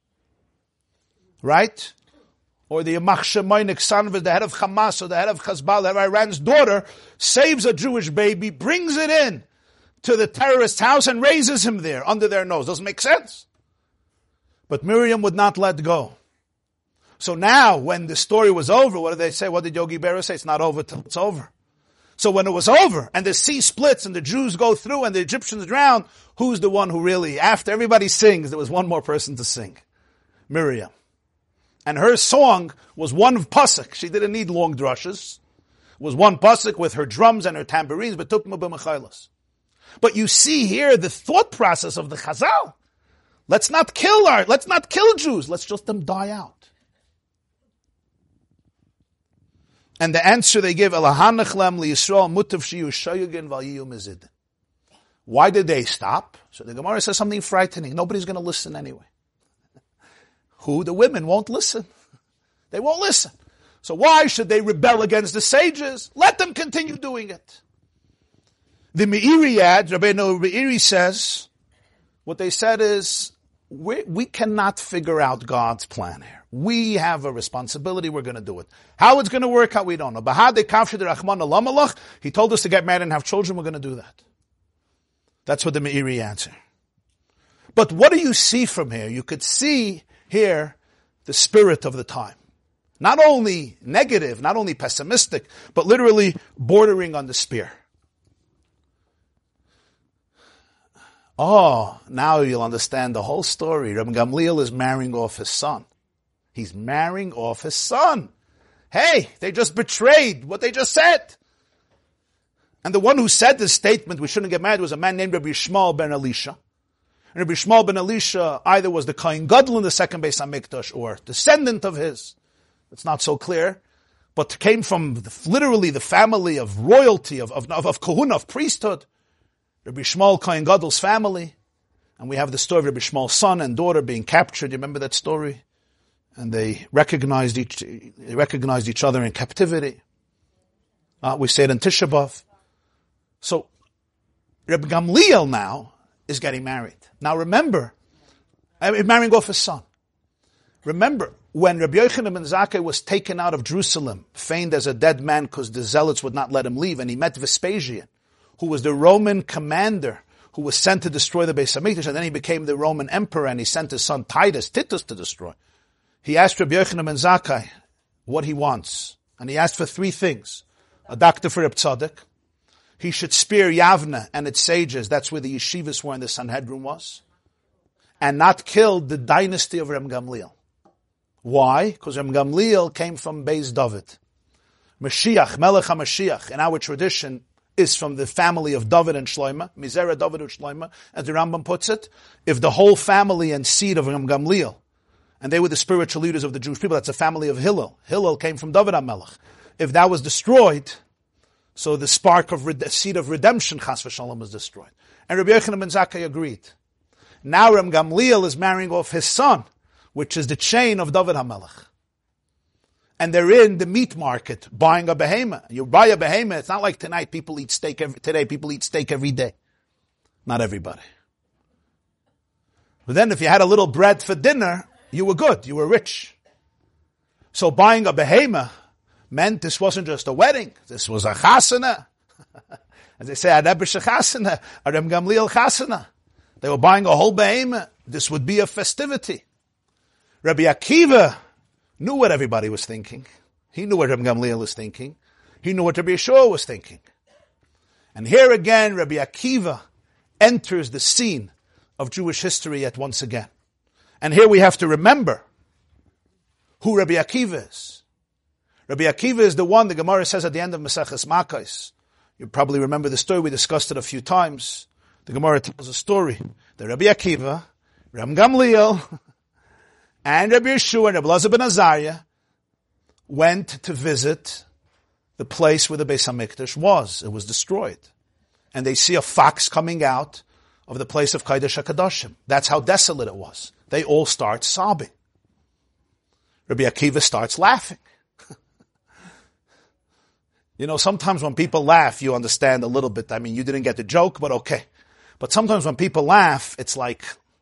right, or the Yamach Shemoinik Sanvas, the head of Hamas, or the head of Hezbollah, the head of Iran's daughter, saves a Jewish baby, brings it in to the terrorist's house and raises him there under their nose. Doesn't make sense. But Miriam would not let go. So now, when the story was over, what did they say? What did Yogi Berra say? It's not over till it's over. So when it was over, and the sea splits, and the Jews go through, and the Egyptians drown, who's the one who really, after everybody sings, there was one more person to sing? Miriam. And her song was one pasuk. She didn't need long drushes. It was one pasuk with her drums and her tambourines, but But you see here the thought process of the Chazal. Let's not kill Jews. Let's just them die out. And the answer they give, Elahanachlem li Yisrael mutav shiyu shayugin val yiyu mizid. Why did they stop? So the Gemara says something frightening. Nobody's going to listen anyway. Who? The women won't listen. They won't listen. So why should they rebel against the sages? Let them continue doing it. The Meiri adds, Rabbeinu Meiri says, what they said is, we cannot figure out God's plan here. We have a responsibility, we're going to do it. How it's going to work out, we don't know. He told us to get married and have children, we're going to do that. That's what the Meiri answer. But what do you see from here? You could see here the spirit of the time. Not only negative, not only pessimistic, but literally bordering on despair. Oh, now you'll understand the whole story. Rabbi Gamliel is marrying off his son. He's marrying off his son. Hey, they just betrayed what they just said. And the one who said this statement, we shouldn't get married, was a man named Rabbi Shmuel ben Elisha. And Rabbi Shmuel ben Elisha either was the Kohen Gadol in the second Beis HaMikdash or descendant of his. It's not so clear. But came from literally the family of royalty, of kahuna, of priesthood. Rabbi Shmuel Kohen Gadol's family. And we have the story of Rabbi Shmuel's son and daughter being captured. You remember that story? And they recognized each other in captivity. We say it in Tisha B'Av. So, Rabbi Gamliel now is getting married. Now remember, marrying off his son. Remember, when Rabbi Yochanan ben Zakkai was taken out of Jerusalem, feigned as a dead man because the zealots would not let him leave, and he met Vespasian, who was the Roman commander who was sent to destroy the Beis HaMikdash, and then he became the Roman emperor, and he sent his son Titus to destroy. He asked Rabbi Yochanan ben Zakkai what he wants, and he asked for three things. A doctor for Reb Tzadok. He should spare Yavne and its sages, that's where the yeshivas were and the Sanhedrin was, and not kill the dynasty of Reb Gamliel. Why? Because Reb Gamliel came from Beis David. Mashiach, Melech HaMashiach, in our tradition, is from the family of David and Shloimeh, Mizera David and Shloimeh, as the Rambam puts it. If the whole family and seed of Reb Gamliel, and they were the spiritual leaders of the Jewish people, that's a family of Hillel. Hillel came from David HaMelech. If that was destroyed, so the spark of seed of redemption, Chas v'Shalom, was destroyed. And Rabbi Yochanan ben Zakkai agreed. Now Reb Gamliel is marrying off his son, which is the chain of David HaMelech. And they're in the meat market, buying a behemoth. You buy a behemoth, it's not like tonight people eat steak today people eat steak every day. Not everybody. But then if you had a little bread for dinner, you were good, you were rich. So buying a behemoth meant this wasn't just a wedding, this was a chasana. As they say, a Rebbe chasana, a Reb Gamliel chasana. They were buying a whole behemoth. This would be a festivity. Rabbi Akiva knew what everybody was thinking. He knew what Reb Gamliel was thinking. He knew what Rabbi Yeshua was thinking. And here again, Rabbi Akiva enters the scene of Jewish history yet once again. And here we have to remember who Rabbi Akiva is. Rabbi Akiva is the one, the Gemara says at the end of Maseches Makkos. You probably remember the story, we discussed it a few times. The Gemara tells a story that Rabbi Akiva, Reb Gamliel, and Rabbi Yeshua and Rabbi Elazar ben Azariah went to visit the place where the Beis HaMikdash was. It was destroyed. And they see a fox coming out of the place of Kodesh HaKadoshim. That's how desolate it was. They all start sobbing. Rabbi Akiva starts laughing. You know, sometimes when people laugh, you understand a little bit. I mean, you didn't get the joke, but okay. But sometimes when people laugh, it's like,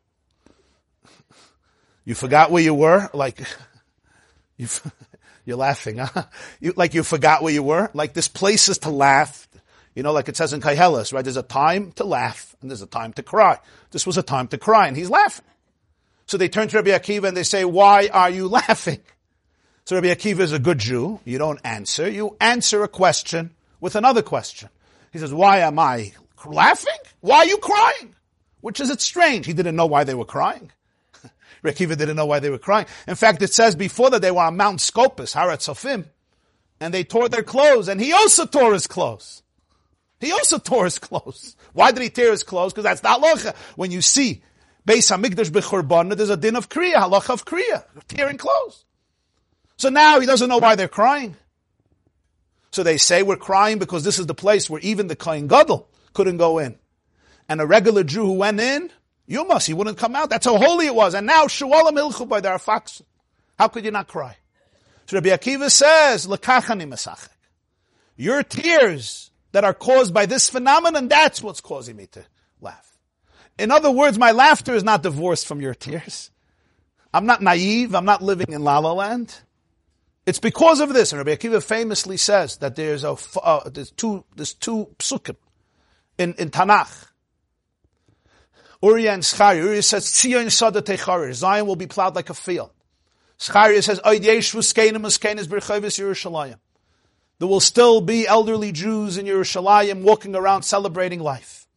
you forgot where you were, like, you're laughing, huh? You forgot where you were. Like, this place is to laugh. You know, like it says in Koheles, right? There's a time to laugh, and there's a time to cry. This was a time to cry, and he's laughing. So they turn to Rabbi Akiva and they say, why are you laughing? So Rabbi Akiva is a good Jew. You don't answer. You answer a question with another question. He says, why am I laughing? Why are you crying? Which is, it's strange. He didn't know why they were crying. Rabbi Akiva didn't know why they were crying. In fact, it says before that they were on Mount Scopus, Harat Sofim, and they tore their clothes, and he also tore his clothes. He also tore his clothes. Why did he tear his clothes? Because that's the halacha. When you see Beis HaMikdash b'churban, there's a din of kriya, halacha of kriya, tearing clothes. So now he doesn't know why they're crying. So they say we're crying because this is the place where even the Kohen Gadol couldn't go in. And a regular Jew who went in, he wouldn't come out. That's how holy it was. And now, Shualam Hilchu by their fax. How could you not cry? So Rabbi Akiva says, L'kachani mesachek. Your tears that are caused by this phenomenon, that's what's causing me to laugh. In other words, my laughter is not divorced from your tears. I'm not naive. I'm not living in La La Land. It's because of this. And Rabbi Akiva famously says that there's two psukim in Tanakh. Uriah and Zechariah. Uriah says, Tzion Sada Techarir. Zion will be plowed like a field. Zechariah says, Oid Yeshvu Skenim Eskenis B'Rechavis Yerushalayim. There will still be elderly Jews in Yerushalayim walking around celebrating life.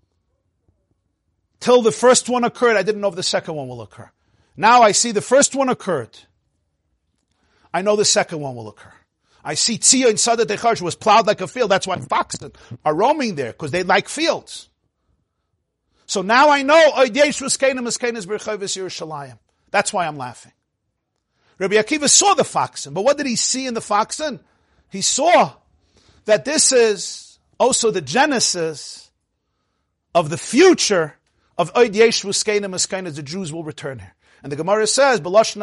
Till the first one occurred, I didn't know if the second one will occur. Now I see the first one occurred. I know the second one will occur. I see Tzia in Sada Techar was plowed like a field. That's why foxes are roaming there, because they like fields. So now I know, that's why I'm laughing. Rabbi Akiva saw the foxen, but what did he see in the foxen? He saw that this is also the genesis of the future of the Jews will return here. And the Gemara says,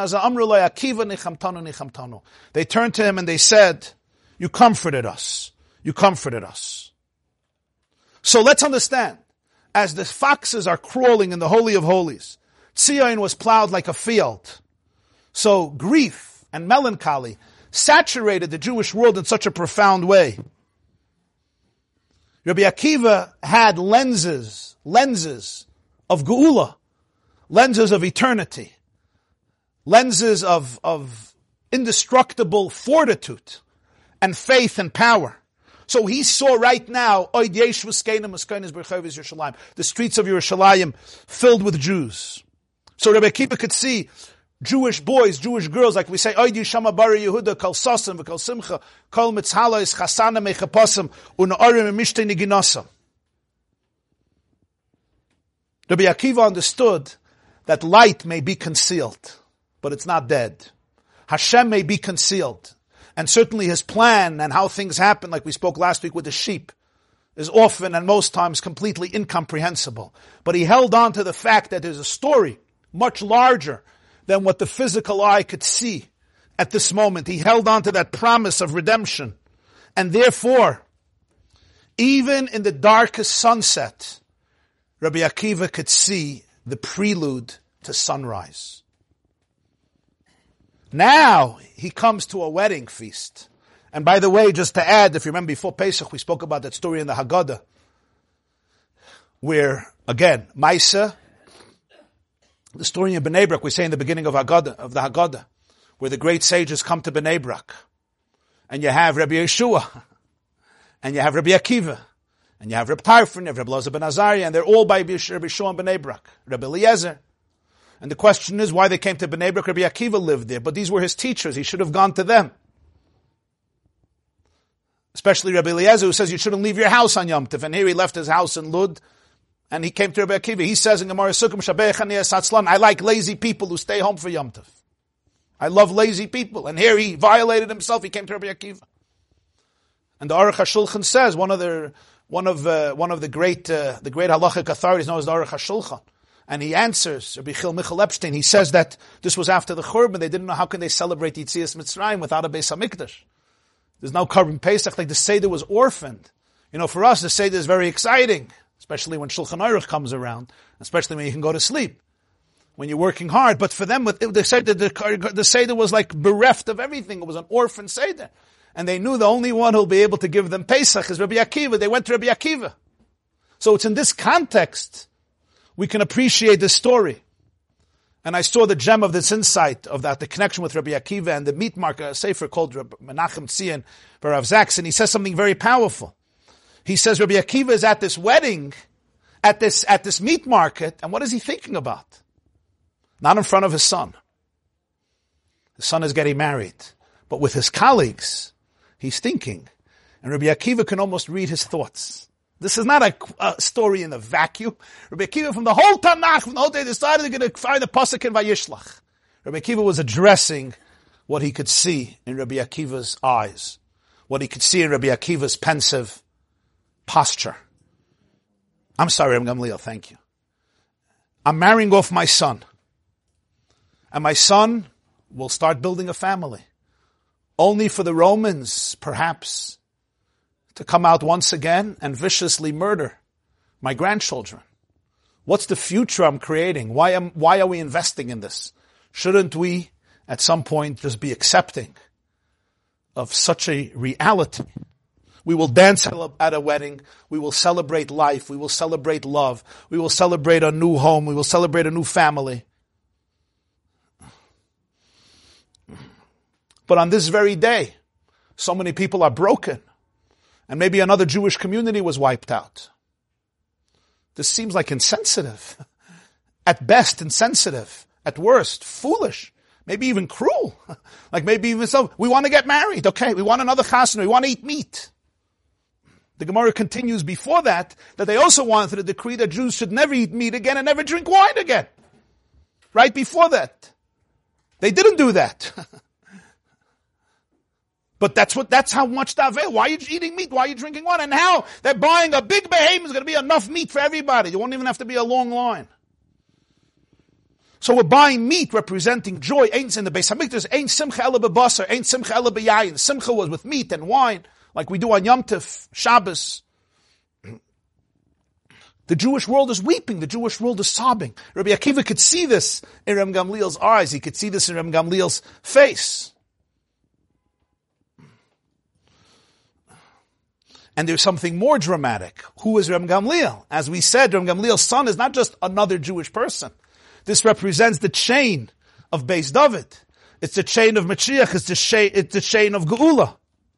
they turned to him and they said, you comforted us. You comforted us. So let's understand, as the foxes are crawling in the Holy of Holies, Tzion was plowed like a field. So grief and melancholy saturated the Jewish world in such a profound way. Rabbi Akiva had lenses of Geula, lenses of eternity, lenses of indestructible fortitude and faith and power. So he saw right now, the streets of Yerushalayim filled with Jews. So Rabbi Akiva could see Jewish boys, Jewish girls, like we say, Oidi Shama Bari Yehuda, Kal Sasam, Kal Simcha, Kal Mitzhala is Chasana Mechaposam, Unaorim Mishte Niginasam. Rabbi Akiva understood that light may be concealed, but it's not dead. Hashem may be concealed. And certainly his plan and how things happen, like we spoke last week with the sheep, is often and most times completely incomprehensible. But he held on to the fact that there's a story much larger than what the physical eye could see at this moment. He held on to that promise of redemption. And therefore, even in the darkest sunset, Rabbi Akiva could see the prelude to sunrise. Now, he comes to a wedding feast. And by the way, just to add, if you remember before Pesach, we spoke about that story in the Haggadah, where, again, Maisa, the story in Bnei Brak, we say in the beginning of the Haggadah, where the great sages come to Bnei Brak, and you have Rabbi Yeshua, and you have Rabbi Akiva, and you have Rabbi Tarfon, you have Rabbi Elazar ben Azariah, and they're all by Rabbi Yeshua and Bnei Brak, Rabbi Eliezer. And the question is why they came to Bnei Brak. Rabbi Akiva lived there, but these were his teachers. He should have gone to them. Especially Rabbi Eliezer, who says you shouldn't leave your house on Yom Tov. And here he left his house in Lud, and he came to Rabbi Akiva. He says in Gemara Sukkim, I like lazy people who stay home for Yom Tov. I love lazy people. And here he violated himself. He came to Rabbi Akiva. And the Aruch HaShulchan says, one of the great halachic authorities known as the Aruch HaShulchan. And he answers, Rabbi Chil Michal Epstein, he says that this was after the Churban. They didn't know how can they celebrate Yitzias Mitzrayim without a Beis HaMikdash. There's no Korban Pesach, like the Seder was orphaned. You know, for us, the Seder is very exciting, especially when Shulchan Aruch comes around, especially when you can go to sleep, when you're working hard. But for them, the Seder was like bereft of everything. It was an orphan Seder. And they knew the only one who'll be able to give them Pesach is Rabbi Akiva. They went to Rabbi Akiva. So it's in this context we can appreciate this story. And I saw the gem of this insight of that, the connection with Rabbi Akiva and the meat marker, a sefer called Menachem Tzion by Rav Zaks, and he says something very powerful. He says Rabbi Akiva is at this wedding, at this meat market, and what is he thinking about? Not in front of his son. His son is getting married. But with his colleagues, he's thinking. And Rabbi Akiva can almost read his thoughts. This is not a story in a vacuum. Rabbi Akiva, from the whole Tanakh, from the whole day, decided they're going to find the pasuk in Vayishlach. Rabbi Akiva was addressing what he could see in Rabbi Akiva's eyes. what he could see in Rabbi Akiva's pensive posture. I'm sorry, Rabbi Gamliel, thank you. I'm marrying off my son. And my son will start building a family. Only for the Romans, perhaps, to come out once again and viciously murder my grandchildren. What's the future I'm creating? Why are we investing in this? Shouldn't we, at some point, just be accepting of such a reality? We will dance at a wedding. We will celebrate life. We will celebrate love. We will celebrate a new home. We will celebrate a new family. But on this very day, so many people are broken. And maybe another Jewish community was wiped out. This seems like insensitive. At best, insensitive. At worst, foolish. Maybe even cruel. Like maybe even so. We want to get married. Okay, we want another chasna. We want to eat meat. The Gemara continues before that they also wanted a decree that Jews should never eat meat again and never drink wine again. Right before that. They didn't do that. But that's how much Tavel. Why are you eating meat? Why are you drinking wine? And now they're buying a big behemoth. There's going to be enough meat for everybody. There won't even have to be a long line. So we're buying meat representing joy. Ain't in the Beis Hamikdash. Ain't simcha ela bebasar. Ain't simcha ela beyayin. Simcha was with meat and wine, like we do on Yom Tov, Shabbos. The Jewish world is weeping. The Jewish world is sobbing. Rabbi Akiva could see this in Reb Gamliel's eyes. He could see this in Reb Gamliel's face. And there's something more dramatic. Who is Reb Gamliel? As we said, Reb Gamliel's son is not just another Jewish person. This represents the chain of Beis David. It's the chain of Mashiach. It's the chain of Geula.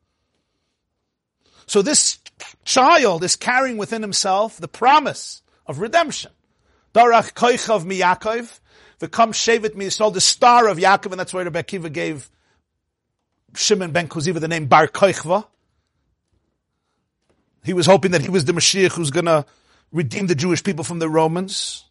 So this child is carrying within himself the promise of redemption. Darach koichav mi Yaakov, v'kam shevet mi Yisrael, the star of Yaakov, and that's why Rabbi Akiva gave Shimon ben Kuziva the name Bar Koichva. He was hoping that he was the Mashiach who's going to redeem the Jewish people from the Romans.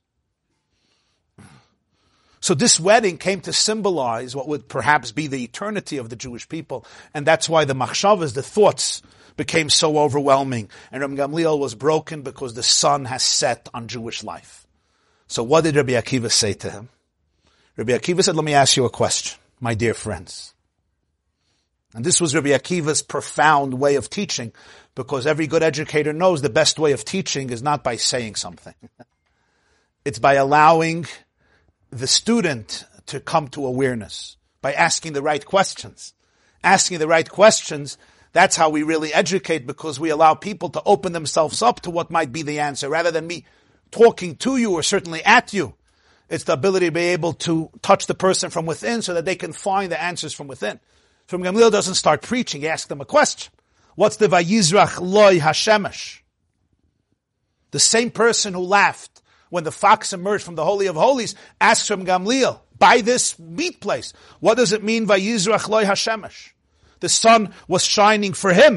So this wedding came to symbolize what would perhaps be the eternity of the Jewish people. And that's why the machshavas, the thoughts, became so overwhelming. And Rabbi Gamliel was broken because the sun has set on Jewish life. So what did Rabbi Akiva say to him? Rabbi Akiva said, let me ask you a question, my dear friends. And this was Rabbi Akiva's profound way of teaching, because every good educator knows the best way of teaching is not by saying something. It's by allowing the student to come to awareness, by asking the right questions. Asking the right questions, that's how we really educate, because we allow people to open themselves up to what might be the answer, rather than me talking to you or certainly at you. It's the ability to be able to touch the person from within so that they can find the answers from within. So Gamliel doesn't start preaching, he asks them a question. What's the Vayizrach loy hashemesh? The same person who laughed when the fox emerged from the Holy of Holies asks from Gamliel, by this meat place, what does it mean Vayizrach loy hashemesh? The sun was shining for him.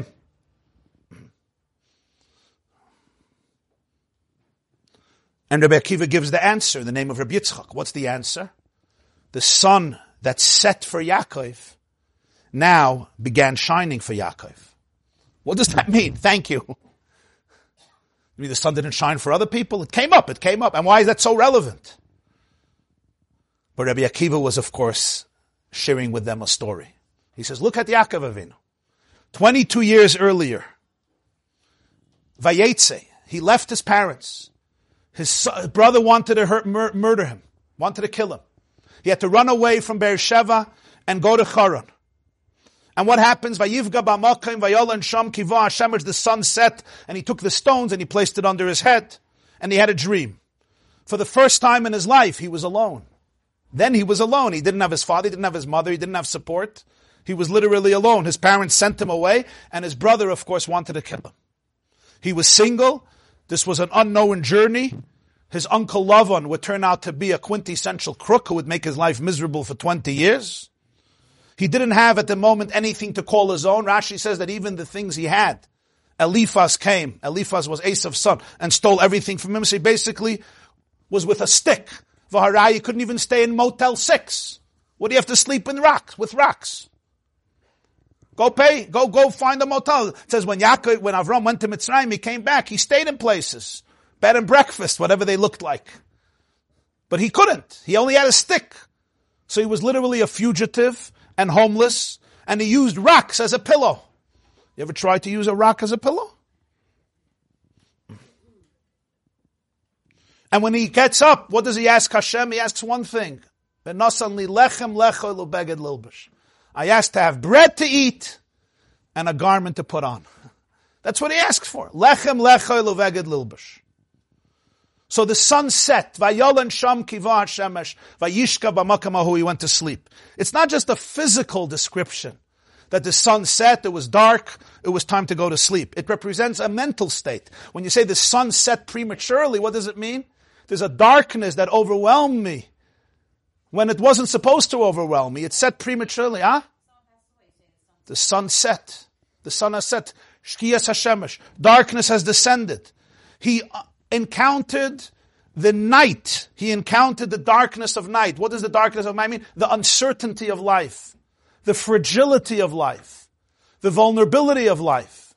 And Rabbi Akiva gives the answer in the name of Rabbi Yitzchak. What's the answer? The sun that set for Yaakov now began shining for Yaakov. What does that mean? Thank you. I mean, the sun didn't shine for other people. It came up. And why is that so relevant? But Rabbi Akiva was, of course, sharing with them a story. He says, look at Yaakov Avinu. 22 years earlier, Vayetze, he left his parents. His brother wanted to murder him, wanted to kill him. He had to run away from Beersheba and go to Charan. And what happens? Vayivga b'makim vayolan sham kiva Hashem, the sun set, and he took the stones and he placed it under his head. And he had a dream. For the first time in his life, he was alone. Then he was alone. He didn't have his father, he didn't have his mother, he didn't have support. He was literally alone. His parents sent him away, and his brother, of course, wanted to kill him. He was single. This was an unknown journey. His uncle Lavan would turn out to be a quintessential crook who would make his life miserable for 20 years. He didn't have at the moment anything to call his own. Rashi says that even the things he had, Eliphaz came. Eliphaz was Esav's son and stole everything from him. So he basically was with a stick. Vaharai, he couldn't even stay in Motel 6. Would he have to sleep in rocks, with rocks? Go pay. Go find a motel. It says when Avram went to Mitzrayim, he came back. He stayed in places. Bed and breakfast, whatever they looked like. But he couldn't. He only had a stick. So he was literally a fugitive and homeless. And he used rocks as a pillow. You ever tried to use a rock as a pillow? And when he gets up, what does he ask Hashem? He asks one thing. I asked to have bread to eat and a garment to put on. That's what he asks for. Lechem lechoy leveged lilbush. So the sun set. Vayolan sham kiva hashemesh. Vayishka b'makam ahu. He went to sleep. It's not just a physical description that the sun set, it was dark, it was time to go to sleep. It represents a mental state. When you say the sun set prematurely, what does it mean? There's a darkness that overwhelmed me when it wasn't supposed to overwhelm me. It set prematurely, huh? The sun set. The sun has set. Shkiyas Hashemesh. Darkness has descended. He encountered the night. He encountered the darkness of night. What does the darkness of night mean? The uncertainty of life. The fragility of life. The vulnerability of life.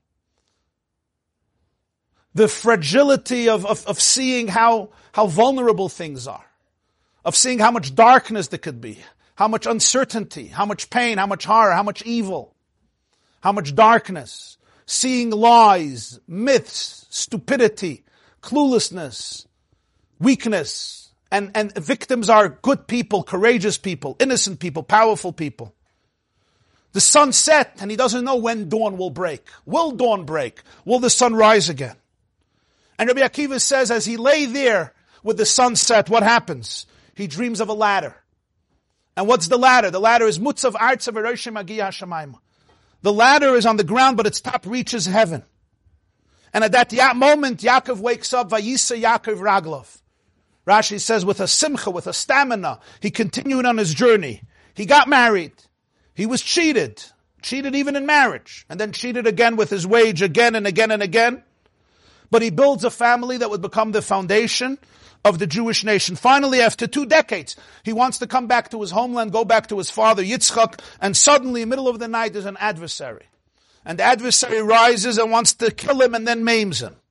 The fragility of seeing how vulnerable things are. Of seeing how much darkness there could be. How much uncertainty. How much pain. How much horror. How much evil. How much darkness. Seeing lies, myths, stupidity, cluelessness, weakness. And victims are good people, courageous people, innocent people, powerful people. The sun set and he doesn't know when dawn will break. Will dawn break? Will the sun rise again? And Rabbi Akiva says as he lay there with the sunset, what happens? He dreams of a ladder. And what's the ladder? The ladder is Mutzav Artzav Eroshim Agiya Hashemayim. The ladder is on the ground, but its top reaches heaven. And at that moment, Yaakov wakes up, Vayisa Yaakov Raglov. Rashi says with a simcha, with a stamina, he continued on his journey. He got married. He was cheated even in marriage, and then cheated again with his wage again and again and again. But he builds a family that would become the foundation of the Jewish nation. Finally, after 2 decades, he wants to come back to his homeland, go back to his father Yitzchak, and suddenly, in the middle of the night, there's an adversary. And the adversary rises and wants to kill him and then maims him.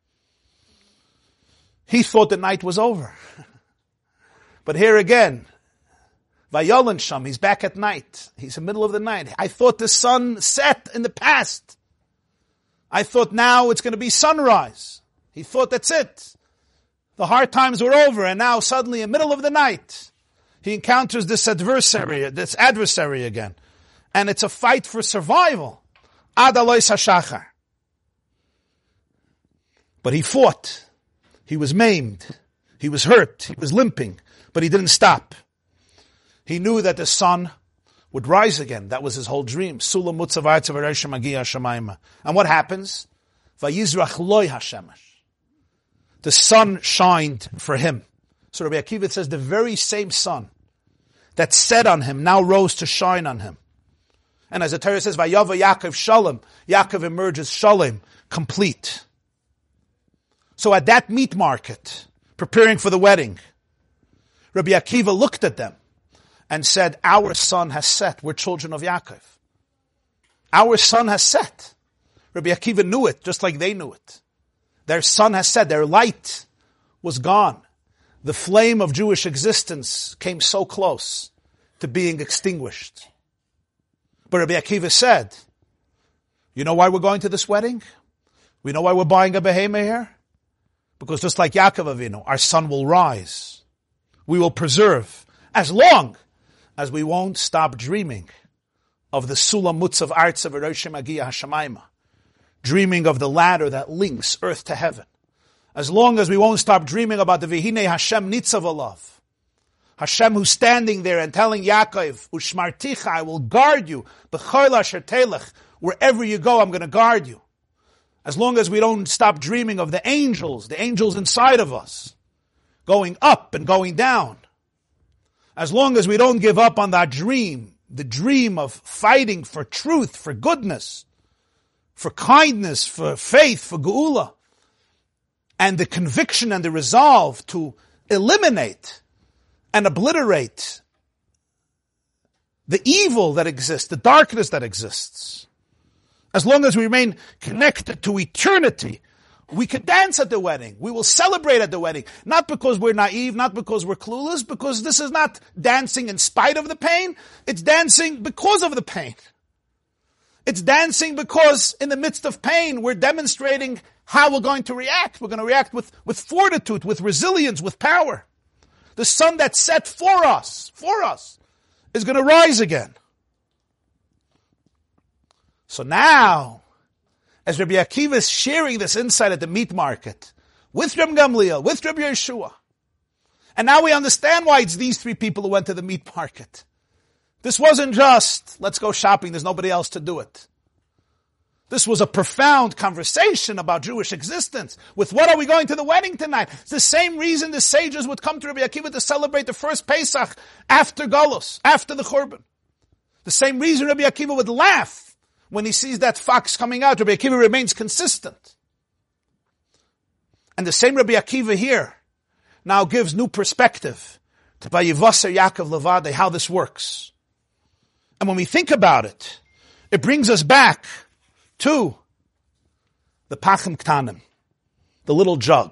He thought the night was over. But here again, Vayolan Sham, he's back at night. He's in the middle of the night. I thought the sun set in the past. I thought now it's going to be sunrise. He thought that's it. The hard times were over, and now suddenly in the middle of the night, he encounters this adversary again. And it's a fight for survival. Ad alois hashachar. But he fought. He was maimed. He was hurt. He was limping. But he didn't stop. He knew that the sun would rise again. That was his whole dream. Sulam mutzav artzav eroshim agiya hashemayim. And what happens? Vayizrach loy hashemesh. The sun shined for him. So Rabbi Akiva says the very same sun that set on him now rose to shine on him. And as the Torah says, Vayava Yaakov Shalom, Yaakov emerges Shalom, complete. So at that meat market, preparing for the wedding, Rabbi Akiva looked at them and said, our sun has set. We're children of Yaakov. Our sun has set. Rabbi Akiva knew it, just like they knew it. Their sun has set. Their light was gone. The flame of Jewish existence came so close to being extinguished. But Rabbi Akiva said, you know why we're going to this wedding? We know why we're buying a behemah here? Because just like Yaakov Avinu, our sun will rise. We will preserve as long as we won't stop dreaming of the Sulam Mutzav Artzav Eroshim Agiya Hashemayim, dreaming of the ladder that links earth to heaven. As long as we won't stop dreaming about the Vehine Hashem Nitzav Alav, Hashem who's standing there and telling Yaakov, Ushmarticha, I will guard you, B'choil asher telech, wherever you go, I'm going to guard you. As long as we don't stop dreaming of the angels inside of us, going up and going down. As long as we don't give up on that dream, the dream of fighting for truth, for goodness, for kindness, for faith, for geula, and the conviction and the resolve to eliminate and obliterate the evil that exists, the darkness that exists. As long as we remain connected to eternity, we can dance at the wedding. We will celebrate at the wedding. Not because we're naive, not because we're clueless, because this is not dancing in spite of the pain. It's dancing because of the pain. It's dancing because in the midst of pain, we're demonstrating how we're going to react. We're going to react with fortitude, with resilience, with power. The sun that set for us, is going to rise again. So now, as Rabbi Akiva is sharing this insight at the meat market, with Reb Gamliel, with Rabbi Yeshua, and now we understand why it's these three people who went to the meat market. This wasn't just, let's go shopping, there's nobody else to do it. This was a profound conversation about Jewish existence. With what are we going to the wedding tonight? It's the same reason the sages would come to Rabbi Akiva to celebrate the first Pesach after Golus, after the Churban. The same reason Rabbi Akiva would laugh when he sees that fox coming out. Rabbi Akiva remains consistent. And the same Rabbi Akiva here now gives new perspective to Vayivaser Yaakov Levadei, how this works. And when we think about it, it brings us back to the Pachim Ktanim, the little jug.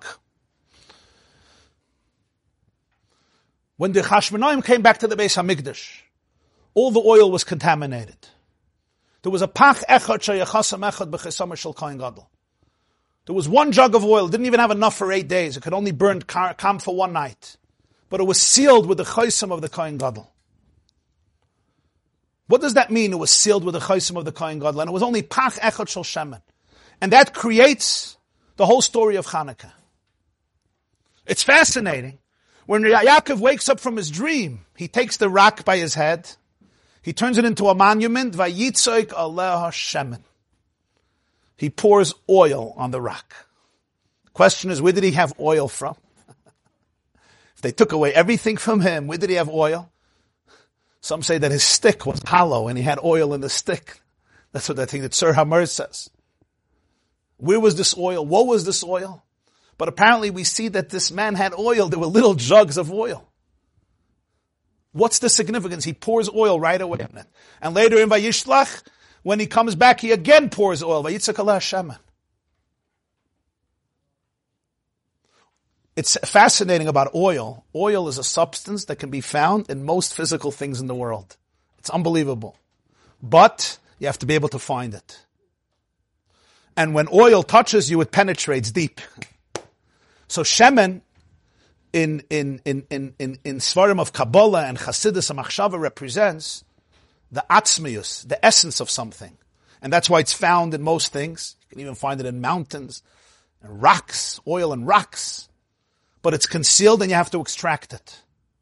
When the Chashmonaim came back to the Beis HaMikdash, all the oil was contaminated. There was a pach echad sheyachasam echad b'chesamer shel kohen gadol. There was one jug of oil. It didn't even have enough for 8 days. It could only burn kam for one night. But it was sealed with the chosam of the kohen gadol. What does that mean? It was sealed with the chosam of the kohen gadol, and it was only pach echad shel shemen, and that creates the whole story of Hanukkah. It's fascinating. When Yaakov wakes up from his dream, he takes the rock by his head. He turns it into a monument. Vayitzoik aleha shemen. He pours oil on the rock. The question is, where did he have oil from? If they took away everything from him, where did he have oil? Some say that his stick was hollow and he had oil in the stick. That's what I think that Sir Hammer says. Where was this oil? What was this oil? But apparently we see that this man had oil. There were little jugs of oil. What's the significance? He pours oil right away on it. And later in Vayishlach, when he comes back, he again pours oil. Vayitzak aleh shemen. It's fascinating about oil. Oil is a substance that can be found in most physical things in the world. It's unbelievable. But you have to be able to find it. And when oil touches you, it penetrates deep. So shemen in Svarim of Kabbalah and Chassidus and Machshava represents the atzmius, the essence of something. And that's why it's found in most things. You can even find it in mountains and rocks, oil and rocks. But it's concealed and you have to extract it.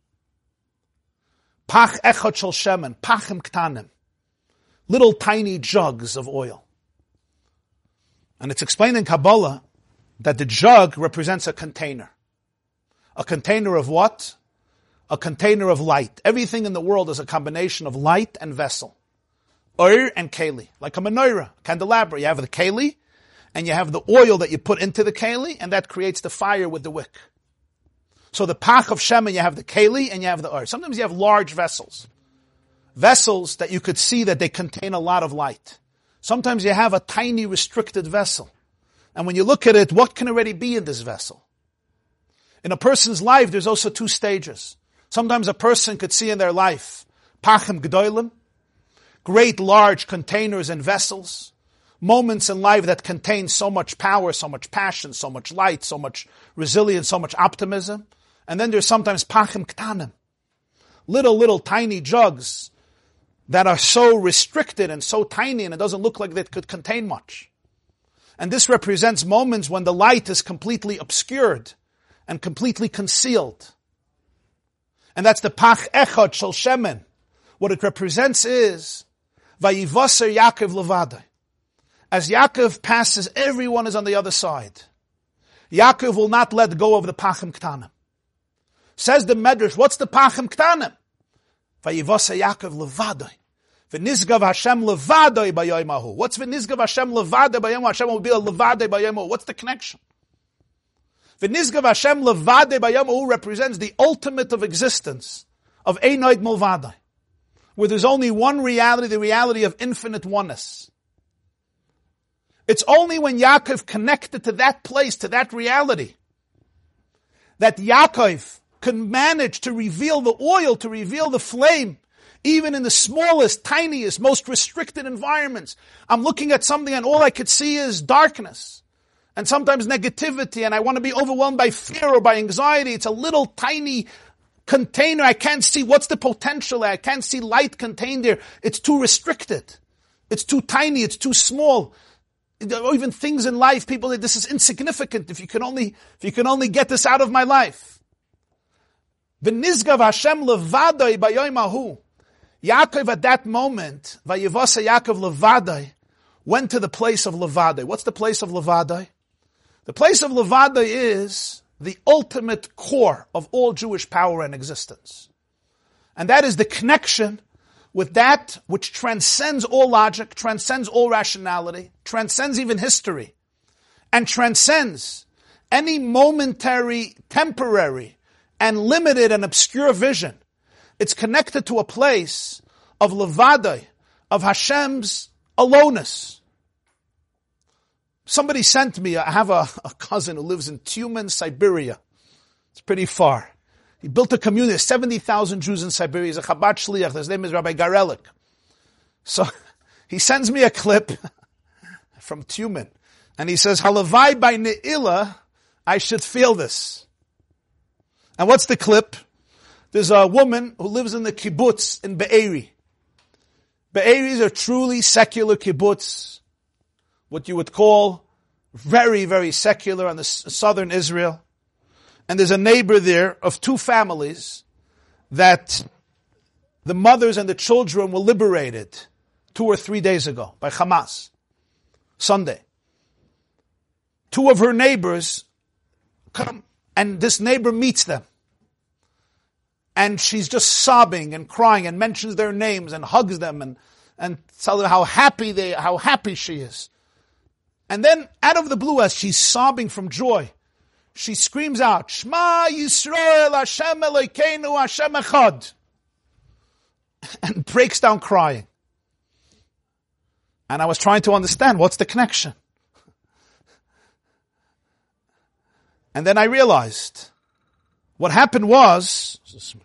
Pach echad shel shemen, pachim ktanim. Little tiny jugs of oil. And it's explained in Kabbalah that the jug represents a container. A container of what? A container of light. Everything in the world is a combination of light and vessel. Oir and keli. Like a menorah, candelabra. You have the keli, and you have the oil that you put into the keli, and that creates the fire with the wick. So the pach of shemen, you have the keli, and you have the oir. Sometimes you have large vessels. Vessels that you could see that they contain a lot of light. Sometimes you have a tiny restricted vessel. And when you look at it, what can already be in this vessel? In a person's life, there's also two stages. Sometimes a person could see in their life, pachim g'dolim, great large containers and vessels, moments in life that contain so much power, so much passion, so much light, so much resilience, so much optimism. And then there's sometimes pachim ktanim, little tiny jugs that are so restricted and so tiny and it doesn't look like they could contain much. And this represents moments when the light is completely obscured and completely concealed. And that's the pach echad shel shemen. What it represents is Vayivaser Yaakov Levadei. As Yaakov passes, everyone is on the other side. Yaakov will not let go of the pachim ktanim. Says the Medrash, what's the pachim ktanim? Vayivaser Yaakov Levadei. V'nizgav Hashem levadei b'yom hahu. What's v'nizgav Hashem levadei b'yom hahu? Hashem will be a levadei b'yom hahu. What's the connection? V'nizgav Hashem levadei b'yom hahu represents the ultimate of existence, of einoid mulvadei, where there's only one reality, the reality of infinite oneness. It's only when Yaakov connected to that place, to that reality, that Yaakov can manage to reveal the oil, to reveal the flame, even in the smallest, tiniest, most restricted environments. I'm looking at something and all I could see is darkness and sometimes negativity, and I want to be overwhelmed by fear or by anxiety. It's a little tiny container. I can't see what's the potential. I can't see light contained there. It's too restricted. It's too tiny. It's too small. Or even things in life, people say, this is insignificant. If you can only get this out of my life. V'nizgav Hashem levadai b'yoyim hahu. Yaakov at that moment, Vayivasa Yaakov levadai, went to the place of levadai. What's the place of levadai? The place of levadai is the ultimate core of all Jewish power and existence. And that is the connection with that which transcends all logic, transcends all rationality, transcends even history, and transcends any momentary, temporary, and limited and obscure vision. It's connected to a place of levadai, of Hashem's aloneness. Somebody sent me, I have a cousin who lives in Tyumen, Siberia. It's pretty far. He built a community, 70,000 Jews in Siberia. He's a Chabad Shliach. His name is Rabbi Garelik. So he sends me a clip from Tyumen. And he says, Halavai by Ne'ilah, I should feel this. And what's the clip? There's a woman who lives in the kibbutz in Be'eri. Be'eri is a truly secular kibbutz, what you would call very, very secular in the southern Israel. And there's a neighbor there of two families that the mothers and the children were liberated 2 or 3 days ago by Hamas. Sunday. 2 of her neighbors come, and this neighbor meets them. And she's just sobbing and crying and mentions their names and hugs them and tells them how happy she is. And then out of the blue, as she's sobbing from joy, she screams out, Shema Yisrael Hashem Elokeinu Hashem Echad, and breaks down crying. And I was trying to understand what's the connection. And then I realized what happened was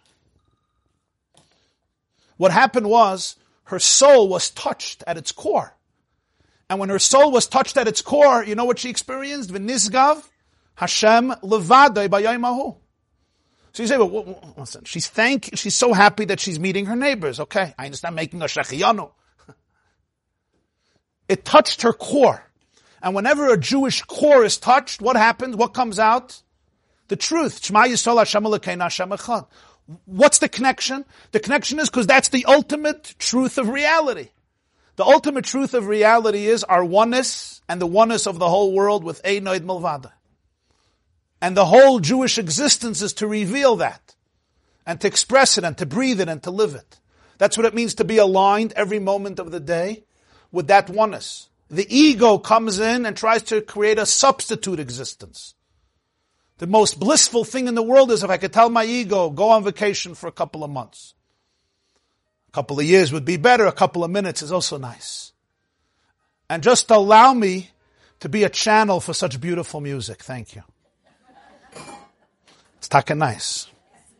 her soul was touched at its core. And when her soul was touched at its core, you know what she experienced? V'nizgav Hashem levadai b'yoyim hahu. So you say, well, listen, she's so happy that she's meeting her neighbors. Okay, I understand making a shechiyanu. It touched her core. And whenever a Jewish core is touched, what happens? What comes out? The truth. Shema Yisrael Hashem Elokeinu Hashem Echad. What's the connection? The connection is because that's the ultimate truth of reality. The ultimate truth of reality is our oneness and the oneness of the whole world with Ein Od Milvado. And the whole Jewish existence is to reveal that and to express it and to breathe it and to live it. That's what it means to be aligned every moment of the day with that oneness. The ego comes in and tries to create a substitute existence. The most blissful thing in the world is if I could tell my ego, go on vacation for a couple of months. A couple of years would be better. A couple of minutes is also nice. And just allow me to be a channel for such beautiful music. Thank you. It's talking nice.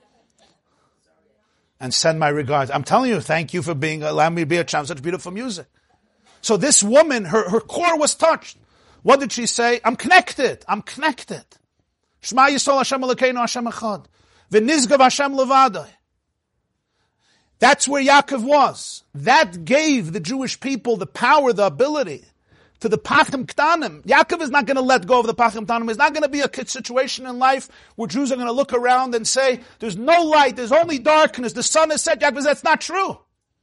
And send my regards. I'm telling you, thank you for allowing me to be a channel for such beautiful music. So this woman, her core was touched. What did she say? I'm connected. Shema Yisrael Hashem Elokeinu Hashem Echad. V'nizgav Hashem levadai. That's where Yaakov was. That gave the Jewish people the power, the ability to the Pachim Ktanim. Yaakov is not going to let go of the Pachim Ktanim. There's not going to be a situation in life where Jews are going to look around and say, there's no light, there's only darkness, the sun is set. Yaakov says, that's not true.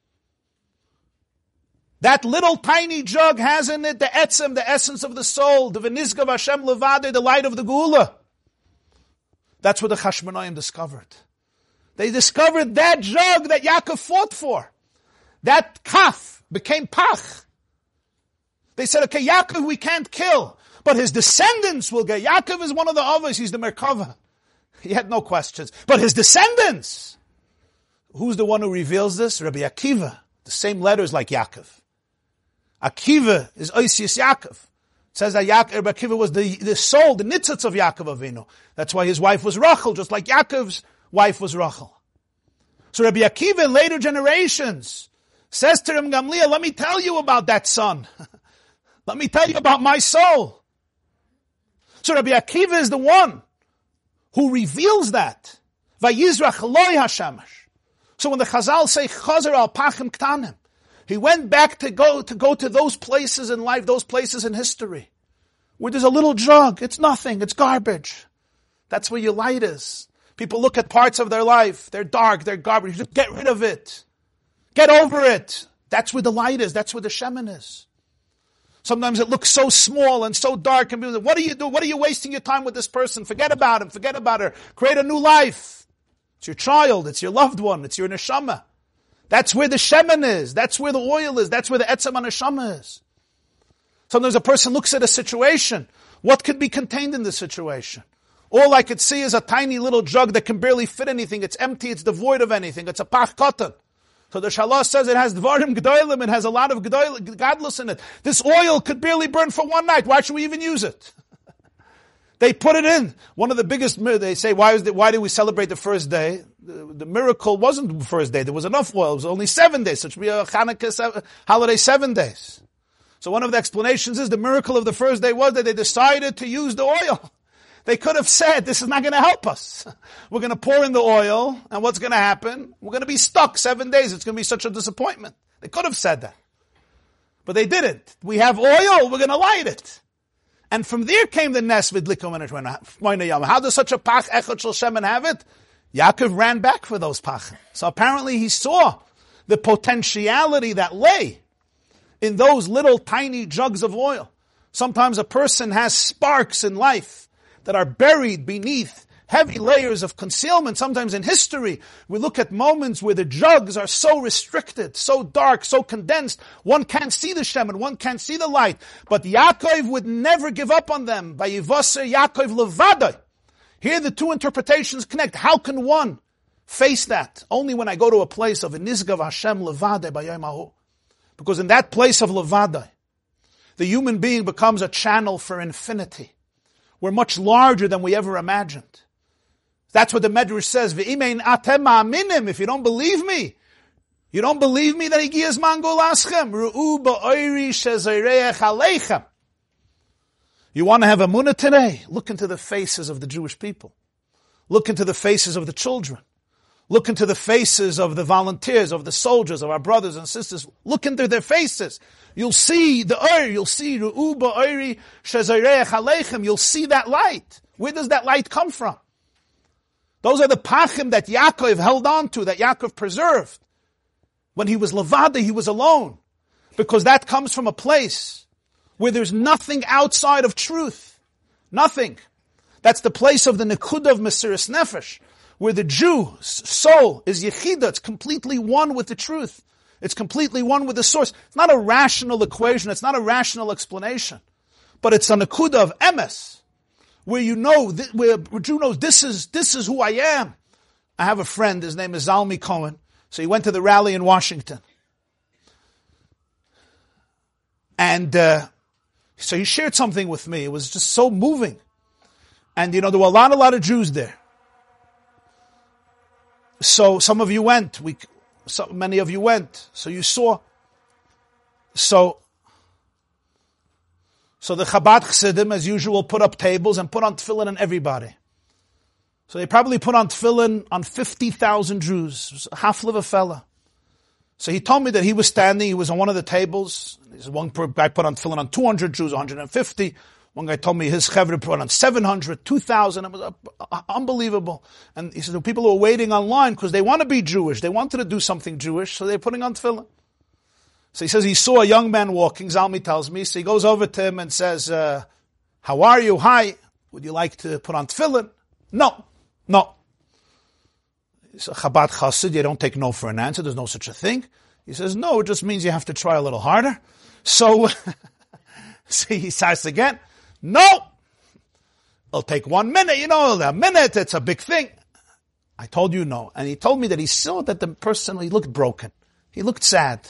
That little tiny jug has in it the etzem, the essence of the soul, the v'nizgav Hashem levadai, the light of the Geula. That's what the Chashmonaim discovered. They discovered that jug that Yaakov fought for. That kaf became pach. They said, okay, Yaakov we can't kill, but his descendants will get. Yaakov is one of the Avos, he's the Merkava. He had no questions. But his descendants, Who's the one who reveals this? Rabbi Akiva. The same letters like Yaakov. Akiva is Oisius Yaakov. It says that Rabbi Akiva was the soul, the nitzitz of Yaakov Avinu. That's why his wife was Rachel, just like Yaakov's wife was Rachel. So Rabbi Akiva in later generations says to Reb Gamliel, let me tell you about that son. Let me tell you about my soul. So Rabbi Akiva is the one who reveals that. Vayizrach loy hashamash. So when the Chazal say Chazer al Pachim Ktanim, he went back to go to those places in life, those places in history, where there's a little jug. It's nothing. It's garbage. That's where your light is. People look at parts of their life. They're dark. They're garbage. Just get rid of it. Get over it. That's where the light is. That's where the shemen is. Sometimes it looks so small and so dark. And people say, what are you doing? What are you wasting your time with this person? Forget about him. Forget about her. Create a new life. It's your child. It's your loved one. It's your neshama. That's where the shemen is. That's where the oil is. That's where the etzem neshama is. Sometimes a person looks at a situation. What could be contained in this situation? All I could see is a tiny little jug that can barely fit anything. It's empty. It's devoid of anything. It's a pach katan. So the Shalosh says it has dvarim gedolim. It has a lot of godless in it. This oil could barely burn for one night. Why should we even use it? They put it in. One of the biggest, they say, why did we celebrate the first day? The miracle wasn't the first day. There was enough oil. It was only 7 days. So it should be a Hanukkah holiday 7 days. So one of the explanations is the miracle of the first day was that they decided to use the oil. They could have said, this is not going to help us. We're going to pour in the oil, and what's going to happen? We're going to be stuck 7 days. It's going to be such a disappointment. They could have said that. But they didn't. We have oil, we're going to light it. And from there came the Nes Vidlikum and how does such a Pach Echad Shel Shemen have it? Yaakov ran back for those Pach. So apparently he saw the potentiality that lay in those little tiny jugs of oil. Sometimes a person has sparks in life that are buried beneath heavy layers of concealment. Sometimes in history, we look at moments where the jugs are so restricted, so dark, so condensed, one can't see the shemen, one can't see the light. But Yaakov would never give up on them. By Yivaser Yaakov levadai. Here the two interpretations connect. How can one face that? Only when I go to a place of Nizgav Hashem levadai b'yom hahu. Because in that place of levadai, the human being becomes a channel for infinity. We're much larger than we ever imagined. That's what the Medrash says. V'imein atem ma'aminim. If you don't believe me that Higiyas Mangol Aschem. Ru'u ba'oiri shezoreach aleichem. You want to have emunah today? Look into the faces of the Jewish people. Look into the faces of the children. Look into the faces of the volunteers, of the soldiers, of our brothers and sisters. Look into their faces. You'll see the oir. You'll see Ru'u ba'oiri shezoreach aleichem. You'll see that light. Where does that light come from? Those are the pachim that Yaakov held on to, that Yaakov preserved. When he was levada, he was alone. Because that comes from a place where there's nothing outside of truth. Nothing. That's the place of the nekudah of Mesiras Nefesh, where the Jew's soul is yechida. It's completely one with the truth. It's completely one with the source. It's not a rational equation. It's not a rational explanation. But it's a nekudah of emes. Where you know, where Jew knows this is who I am. I have a friend, his name is Zalmi Cohen. So he went to the rally in Washington. And so he shared something with me. It was just so moving. And there were a lot of Jews there. So some of you went. Many of you went. So you saw. So the Chabad Chassidim, as usual, put up tables and put on tefillin on everybody. So they probably put on tefillin on 50,000 Jews. Half of a fella. So he told me that he was standing, he was on one of the tables. One guy put on tefillin on 200 Jews, 150. One guy told me his chevra put on 700, 2,000. It was unbelievable. And he said, the people who are waiting online because they want to be Jewish. They wanted to do something Jewish, so they're putting on tefillin. So he says he saw a young man walking, Zalmi tells me. So he goes over to him and says, how are you? Hi. Would you like to put on tefillin? No. So Chabad Chassid, you don't take no for an answer. There's no such a thing. He says, no, it just means you have to try a little harder. So, see, he says again, no. It'll take 1 minute. A minute, it's a big thing. I told you no. And he told me that he saw that the person, he looked broken. He looked sad.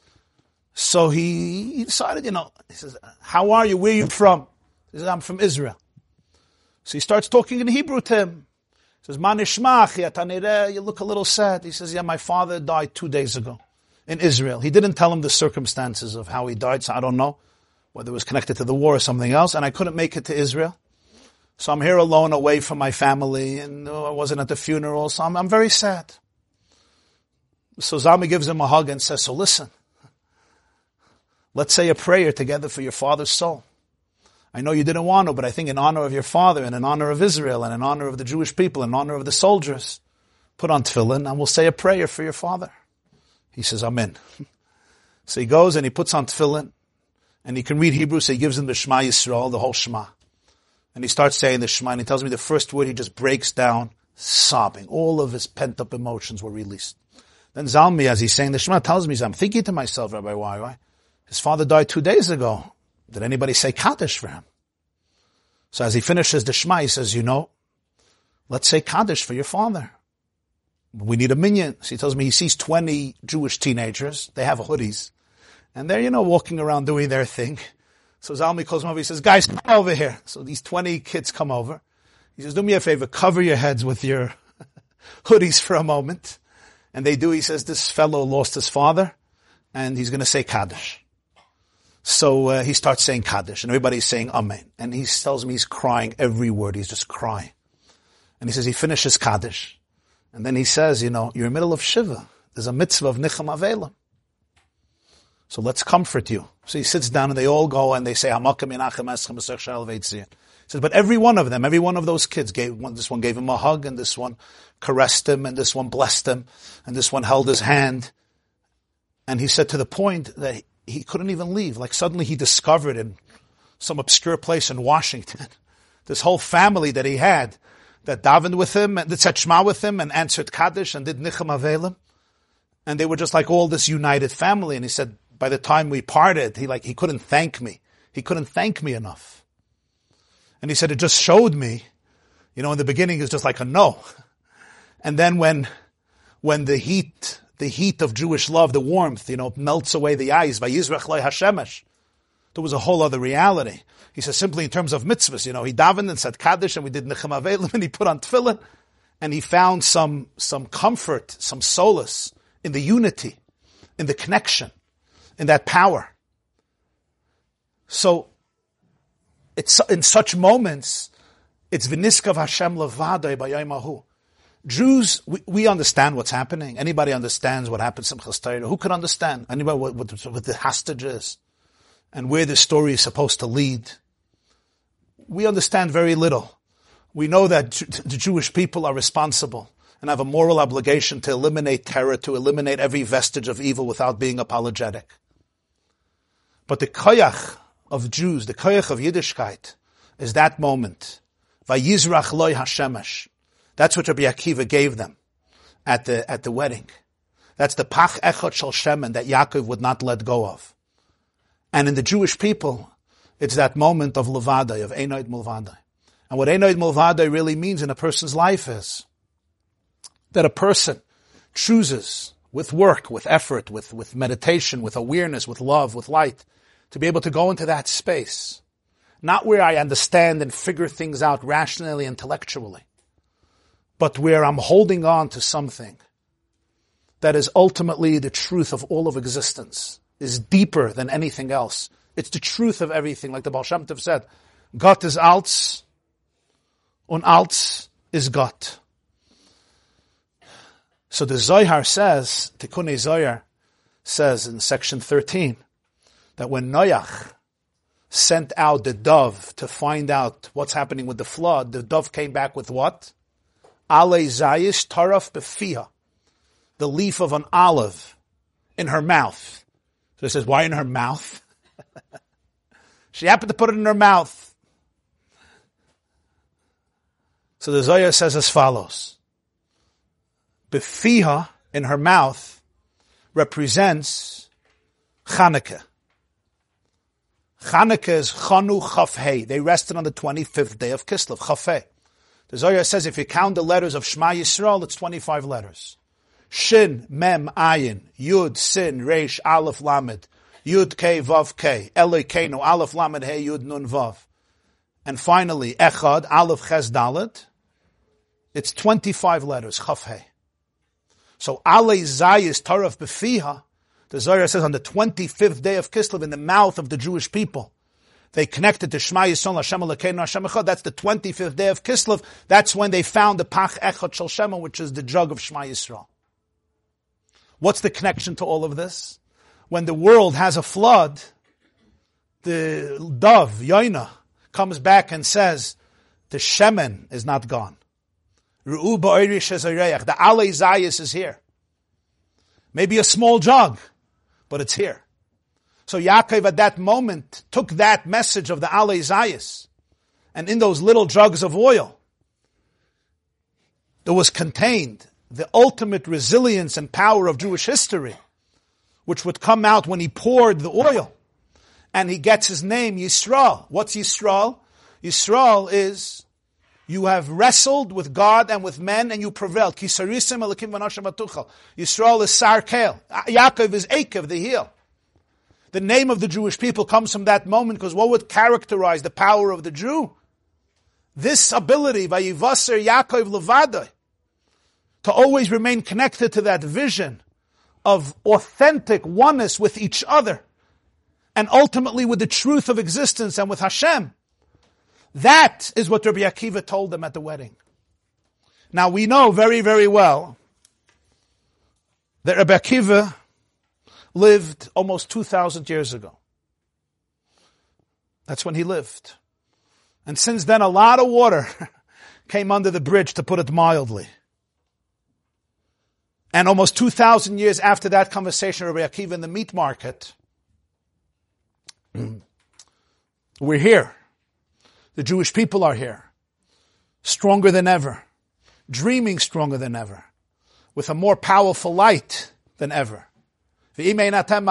So he decided, he says, how are you? Where are you from? He says, I'm from Israel. So he starts talking in Hebrew to him. He says, Ma nishmach, you look a little sad. He says, yeah, my father died 2 days ago in Israel. He didn't tell him the circumstances of how he died, so I don't know whether it was connected to the war or something else, and I couldn't make it to Israel. So I'm here alone, away from my family, and I wasn't at the funeral, so I'm very sad. So Zalmi gives him a hug and says, so listen, let's say a prayer together for your father's soul. I know you didn't want to, but I think in honor of your father and in honor of Israel and in honor of the Jewish people and in honor of the soldiers, put on tefillin and we'll say a prayer for your father. He says, Amen. So he goes and he puts on tefillin and he can read Hebrew, so he gives him the Shema Yisrael, the whole Shema. And he starts saying the Shema and he tells me the first word, he just breaks down sobbing. All of his pent-up emotions were released. Then Zalmi, as he's saying the Shema, tells me, I'm thinking to myself, Rabbi, why? His father died 2 days ago. Did anybody say Kaddish for him? So as he finishes the Shema, he says, let's say Kaddish for your father. We need a minyan. So he tells me he sees 20 Jewish teenagers. They have hoodies. And they're, walking around doing their thing. So Zalmi calls him over. He says, guys, come over here. So these 20 kids come over. He says, do me a favor, cover your heads with your hoodies for a moment. And they do. He says, this fellow lost his father and he's going to say Kaddish. So he starts saying Kaddish, and everybody's saying Amen. And he tells me he's crying every word. He's just crying. And he says he finishes Kaddish. And then he says, you're in the middle of Shiva. There's a mitzvah of Nicham Avelim. So let's comfort you. So he sits down and they all go and they say, Hamakam Yenachem Eschem Esech Shal Veitzien. He says, but every one of those kids this one gave him a hug, and this one caressed him, and this one blessed him, and this one held his hand. And he said to the point that he couldn't even leave. Like suddenly he discovered in some obscure place in Washington, this whole family that he had that davened with him and that said Shema with him and answered Kaddish and did Nicham Avelim. And they were just like all this united family. And he said, by the time we parted, he couldn't thank me. He couldn't thank me enough. And he said, it just showed me, in the beginning it's just like a no. And then when the heat of Jewish love, the warmth, melts away the eyes. Vayizrach lo hashemesh. There was a whole other reality. He says simply in terms of mitzvahs, he davened and said Kaddish and we did Nicham Avelim and he put on tefillin and he found some comfort, some solace in the unity, in the connection, in that power. So, it's in such moments, it's v'niskav Hashem levadai b'yom hahu. Jews, we understand what's happening. Anybody understands what happened in Simchas Torah? Who could understand? Anybody what the hostages and where this story is supposed to lead? We understand very little. We know that the Jewish people are responsible and have a moral obligation to eliminate terror, to eliminate every vestige of evil without being apologetic. But the koyach of Jews, the koyach of Yiddishkeit, is that moment. Vayizrach lo hashemesh. That's what Rabbi Akiva gave them at the wedding. That's the pach echot shel shemen that Yaakov would not let go of. And in the Jewish people, it's that moment of levadai, of einoid mulvadai. And what einoid mulvadai really means in a person's life is that a person chooses with work, with effort, with meditation, with awareness, with love, with light, to be able to go into that space. Not where I understand and figure things out rationally, intellectually, but where I'm holding on to something that is ultimately the truth of all of existence, is deeper than anything else. It's the truth of everything, like the Baal Shem Tov said, Gott is Alts, und Alts is Gott. So the Zohar says, Tikkun Zohar says in section 13, that when Noach sent out the dove to find out what's happening with the flood, the dove came back with what? Ale Zayish Taraf Befiha, the leaf of an olive in her mouth. So it says, why in her mouth? She happened to put it in her mouth. So the Zohar says as follows. Befiha, in her mouth, represents Chanukah. Chanukah is Chanu Chaf Hey. They rested on the 25th day of Kislev, Chaf Hey. The Zohar says if you count the letters of Shema Yisrael, it's 25 letters. Shin, Mem, Ayin, Yud, Sin, Reish, Aleph, Lamed, Yud, Kei, Vav, Kei, Elokeinu, Aleph, Lamed, Hey, Yud, Nun, Vav. And finally, Echad, Aleph, Ches, Dalet. It's 25 letters, Chaf, Hey. So, Alei Zayis, Taraf, Befiha, the Zohar says on the 25th day of Kislev, in the mouth of the Jewish people, they connected to Shema Yisrael, Hashem Elokeinu, Hashem Echad. That's the 25th day of Kislev. That's when they found the Pach Echad Shel Shema, which is the jug of Shema Yisrael. What's the connection to all of this? When the world has a flood, the dove, Yoina, comes back and says, the Shemen is not gone. Ru'u ba'ori shezareach. The Alei Zayis is here. Maybe a small jug, but it's here. So Yaakov at that moment took that message of the Alei Zayis, and in those little jugs of oil, there was contained the ultimate resilience and power of Jewish history, which would come out when he poured the oil. And he gets his name, Yisrael. What's Yisrael? Yisrael is, you have wrestled with God and with men and you prevailed. Kisarisim alakim v'nashim atuchal. Yisrael is Sarkel. Yaakov is Akev, the heel. The name of the Jewish people comes from that moment, because what would characterize the power of the Jew? This ability, Vayivaser Yaakov Levadai, to always remain connected to that vision of authentic oneness with each other, and ultimately with the truth of existence and with Hashem. That is what Rabbi Akiva told them at the wedding. Now we know very, very well that Rabbi Akiva lived almost 2,000 years ago. That's when he lived. And since then, a lot of water came under the bridge, to put it mildly. And almost 2,000 years after that conversation, Rabbi Akiva in the meat market, we're here. The Jewish people are here. Stronger than ever. Dreaming stronger than ever. With a more powerful light than ever. So when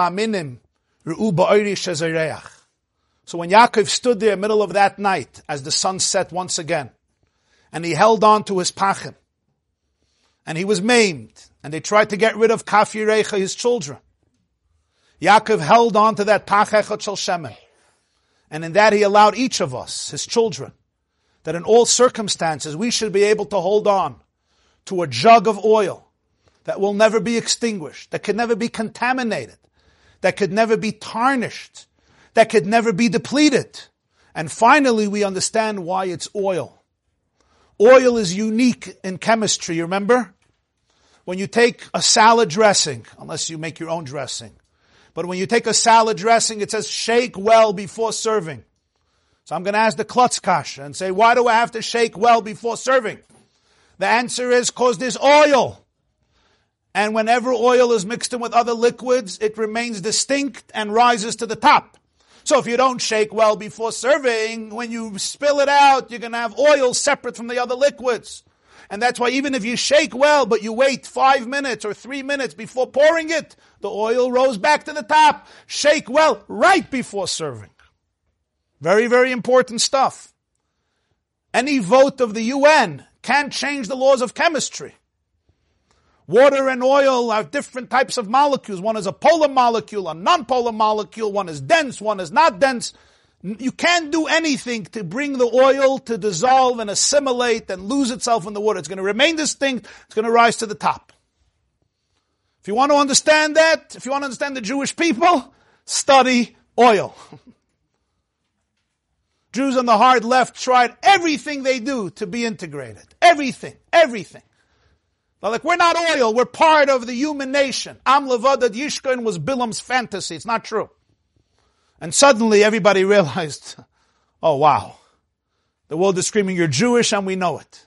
Yaakov stood there in the middle of that night, as the sun set once again, and he held on to his pachim, and he was maimed, and they tried to get rid of Kaf Yirecha, his children. Yaakov held on to that Pach Echad Shel Shemen, and in that he allowed each of us, his children, that in all circumstances we should be able to hold on to a jug of oil that will never be extinguished, that could never be contaminated, that could never be tarnished, that could never be depleted. And finally, we understand why it's oil. Oil is unique in chemistry, you remember? When you take a salad dressing, unless you make your own dressing, but when you take a salad dressing, it says shake well before serving. So I'm going to ask the klutz kasha and say, why do I have to shake well before serving? The answer is because there's oil. And whenever oil is mixed in with other liquids, it remains distinct and rises to the top. So if you don't shake well before serving, when you spill it out, you're going to have oil separate from the other liquids. And that's why even if you shake well, but you wait 5 minutes or 3 minutes before pouring it, the oil rose back to the top. Shake well right before serving. Very, very important stuff. Any vote of the UN can't change the laws of chemistry. Water and oil have different types of molecules. One is a polar molecule, a non-polar molecule. One is dense, one is not dense. You can't do anything to bring the oil to dissolve and assimilate and lose itself in the water. It's going to remain distinct. It's going to rise to the top. If you want to understand that, if you want to understand the Jewish people, study oil. Jews on the hard left tried everything they do to be integrated. Everything. They're like, we're not oil, we're part of the human nation. Am Levadad Yishkan was Bilam's fantasy. It's not true. And suddenly everybody realized, oh wow, the world is screaming, you're Jewish, and we know it.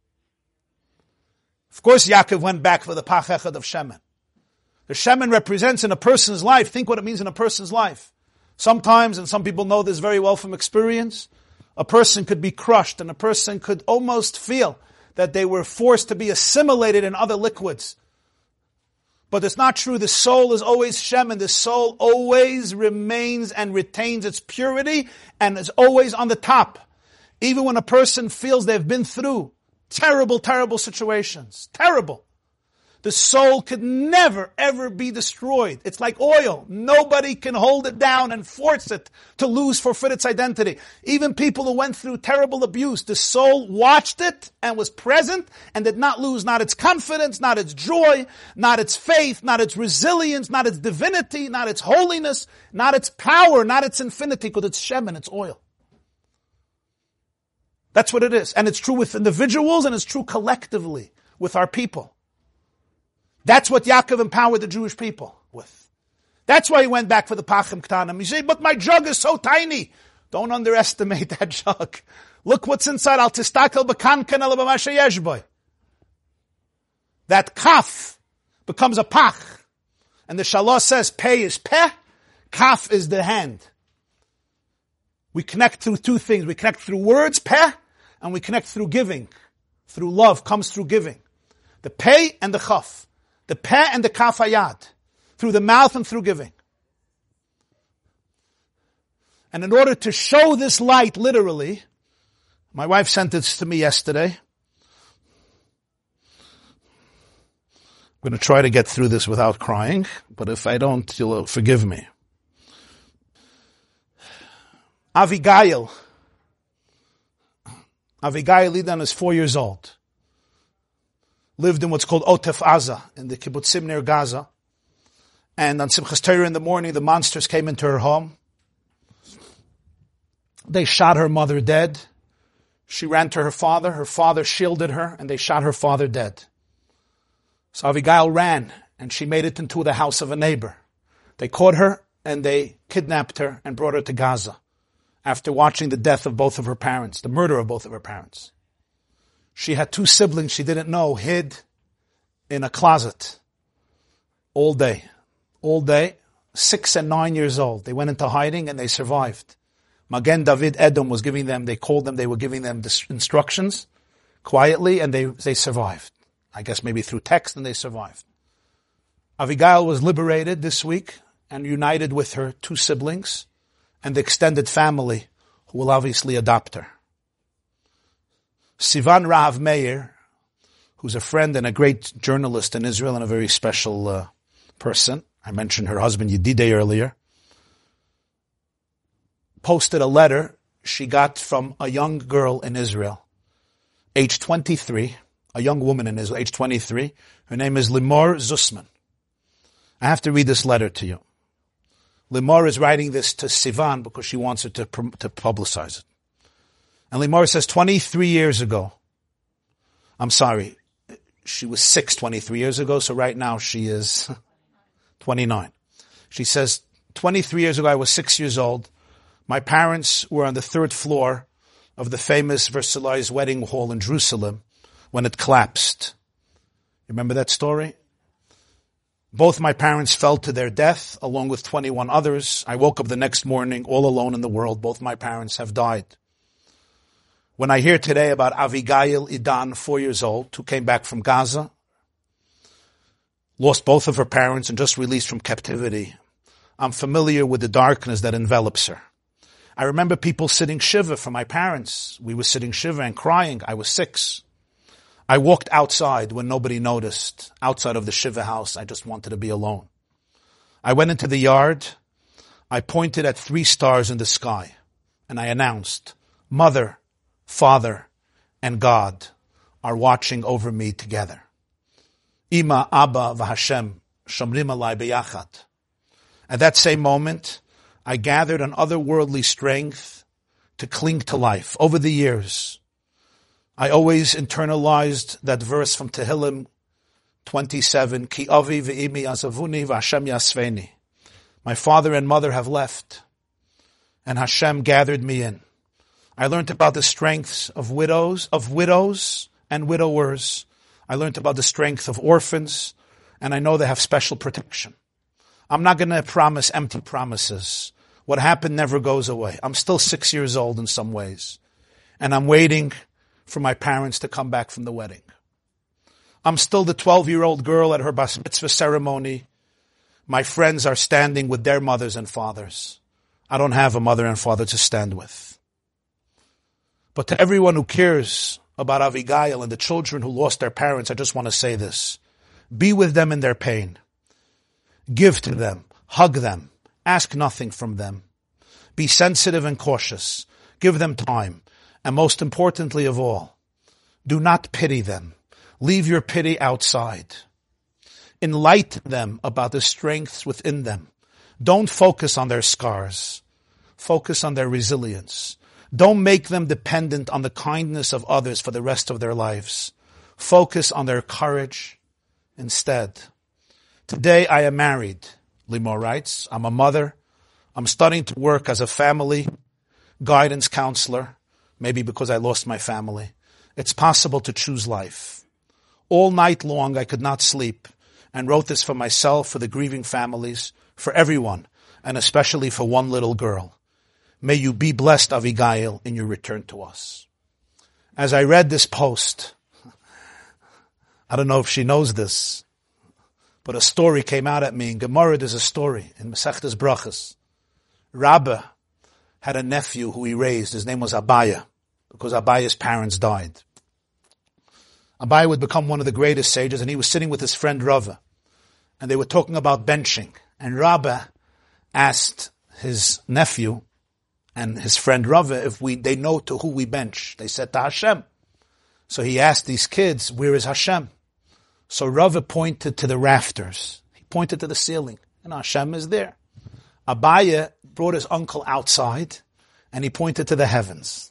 Of course, Yaakov went back for the Pach Echad of Shemen. The Shemen represents in a person's life, think what it means in a person's life. Sometimes, and some people know this very well from experience, a person could be crushed and a person could almost feel that they were forced to be assimilated in other liquids. But it's not true. The soul is always Shemen. The soul always remains and retains its purity and is always on the top. Even when a person feels they've been through Terrible, terrible situations. Terrible. The soul could never, ever be destroyed. It's like oil. Nobody can hold it down and force it to lose, forfeit its identity. Even people who went through terrible abuse, the soul watched it and was present and did not lose not its confidence, not its joy, not its faith, not its resilience, not its divinity, not its holiness, not its power, not its infinity, because it's shemen, it's oil. That's what it is. And it's true with individuals and it's true collectively with our people. That's what Yaakov empowered the Jewish people with. That's why he went back for the Pachim Ktanim. He said, but my jug is so tiny. Don't underestimate that jug. Look what's inside. Al tistakel b'kankan ala b'masha yesh boy. That kaf becomes a pach. And the Shalah says, pei is peh, kaf is the hand. We connect through two things. We connect through words, peh, and we connect through giving. Through love comes through giving. The pei and the chaf. The peh and the kaf hayad. Through the mouth and through giving. And in order to show this light literally, my wife sent this to me yesterday. I'm going to try to get through this without crying, but if I don't, you'll forgive me. Avigail Idan is 4 years old. Lived in what's called Otef Aza, in the kibbutzim near Gaza. And on Simchas Torah in the morning, the monsters came into her home. They shot her mother dead. She ran to her father shielded her, and they shot her father dead. So Avigail ran, and she made it into the house of a neighbor. They caught her, and they kidnapped her and brought her to Gaza, after watching the death of both of her parents, the murder of both of her parents. She had 2 siblings she didn't know, hid in a closet all day, 6 and 9 years old. They went into hiding and they survived. Magen David Edom was giving them, they were giving them instructions quietly, and they survived. I guess maybe through text, and they survived. Avigail was liberated this week and united with her 2 siblings and the extended family who will obviously adopt her. Sivan Rahav Meir, who's a friend and a great journalist in Israel and a very special person. I mentioned her husband Yedideh earlier. Posted a letter she got from a young girl in Israel, age 23, a young woman in Israel, age 23. Her name is Limor Zussman. I have to read this letter to you. Limor is writing this to Sivan because she wants her to publicize it. And Limor says, 23 years ago, she was 23 years ago, so right now she is 29. She says, 23 years ago, I was 6 years old. My parents were on the 3rd floor of the famous Versailles wedding hall in Jerusalem when it collapsed. You remember that story? Both my parents fell to their death, along with 21 others. I woke up the next morning all alone in the world. Both my parents have died. When I hear today about Avigail Idan, 4 years old, who came back from Gaza, lost both of her parents and just released from captivity, I'm familiar with the darkness that envelops her. I remember people sitting shiva for my parents. We were sitting shiva and crying. I was 6. I walked outside when nobody noticed. Outside of the shiva house, I just wanted to be alone. I went into the yard. I pointed at 3 stars in the sky, and I announced, Mother, Father, and God are watching over me together. Ima, Abba, v'Hashem, shomrim alai beyachad. At that same moment, I gathered an otherworldly strength to cling to life. Over the years, I always internalized that verse from Tehillim 27, Ki avi v'imi azavuni v'Hashem yasveni. My father and mother have left, and Hashem gathered me in. I learned about the strengths of widows and widowers. I learned about the strength of orphans, and I know they have special protection. I'm not going to promise empty promises. What happened never goes away. I'm still 6 years old in some ways, and I'm waiting for my parents to come back from the wedding. I'm still the 12-year-old girl at her bas mitzvah ceremony. My friends are standing with their mothers and fathers. I don't have a mother and father to stand with. But to everyone who cares about Avigail and the children who lost their parents, I just want to say this. Be with them in their pain. Give to them. Hug them. Ask nothing from them. Be sensitive and cautious. Give them time. And most importantly of all, do not pity them. Leave your pity outside. Enlighten them about the strengths within them. Don't focus on their scars. Focus on their resilience. Don't make them dependent on the kindness of others for the rest of their lives. Focus on their courage instead. Today I am married, Limor writes. I'm a mother. I'm starting to work as a family guidance counselor, maybe because I lost my family. It's possible to choose life. All night long I could not sleep and wrote this for myself, for the grieving families, for everyone, and especially for one little girl. May you be blessed, Avigail, in your return to us. As I read this post, I don't know if she knows this, but a story came out at me. In Gemara, there's a story in Masechtas Brachas. Rabbi had a nephew who he raised. His name was Abaya, because Abaya's parents died. Abaya would become one of the greatest sages, and he was sitting with his friend Rava, and they were talking about benching. And Rabbi asked his nephew and his friend Rava if they know to who we bench. They said to Hashem. So he asked these kids, where is Hashem? So Rava pointed to the rafters. He pointed to the ceiling, and Hashem is there. Abaya brought his uncle outside, and he pointed to the heavens.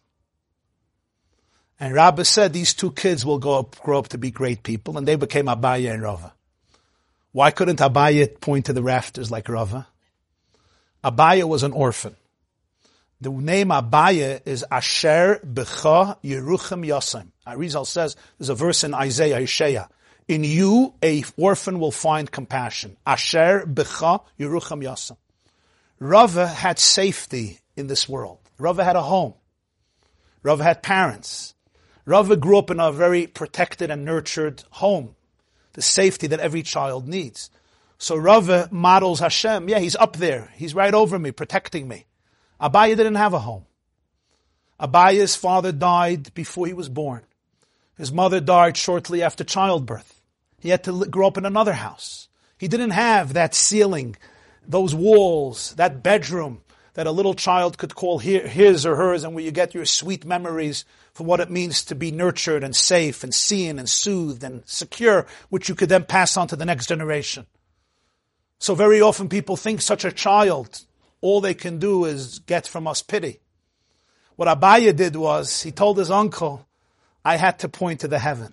And Rabbi said these two kids will grow up to be great people, and they became Abaya and Rava. Why couldn't Abaya point to the rafters like Rava? Abaya was an orphan. The name Abaya is Asher B'cha Yeruchem Yasem. Arizal says, there's a verse in Isaiah, in you a orphan will find compassion. Asher B'cha Yeruchem Yasem. Rava had safety in this world. Rava had a home. Rava had parents. Rava grew up in a very protected and nurtured home. The safety that every child needs. So Rava models Hashem. Yeah, he's up there. He's right over me, protecting me. Abaya didn't have a home. Abaya's father died before he was born. His mother died shortly after childbirth. He had to grow up in another house. He didn't have that ceiling, those walls, that bedroom that a little child could call his or hers, and where you get your sweet memories for what it means to be nurtured and safe and seen and soothed and secure, which you could then pass on to the next generation. So very often people think such a child, all they can do is get from us pity. What Abaya did was, he told his uncle, I had to point to the heaven.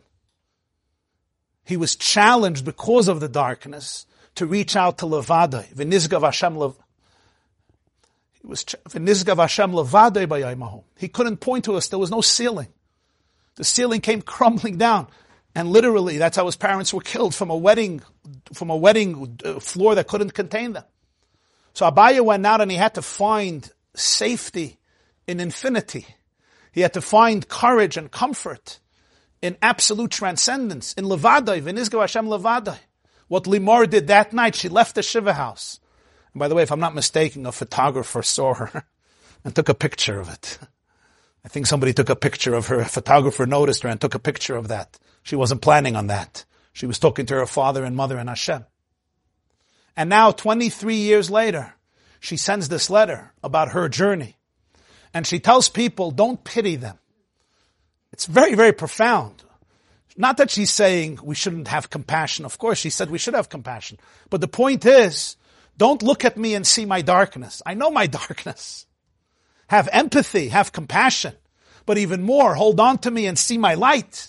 He was challenged because of the darkness to reach out to Levadai. V'nizgav Hashem Levadai b'yaymahu. He couldn't point to us. There was no ceiling. The ceiling came crumbling down. And literally, that's how his parents were killed, from a wedding floor that couldn't contain them. So Abaya went out and he had to find safety in infinity. He had to find courage and comfort in absolute transcendence, in Levadai, V'nizgav Hashem Levadai. What Limor did that night, she left the Shiva house. And by the way, if I'm not mistaken, a photographer saw her and took a picture of it. I think somebody took a picture of her. A photographer noticed her and took a picture of that. She wasn't planning on that. She was talking to her father and mother and Hashem. And now, 23 years later, she sends this letter about her journey. And she tells people, don't pity them. It's very, very profound. Not that she's saying we shouldn't have compassion. Of course, she said we should have compassion. But the point is, don't look at me and see my darkness. I know my darkness. Have empathy, have compassion. But even more, hold on to me and see my light.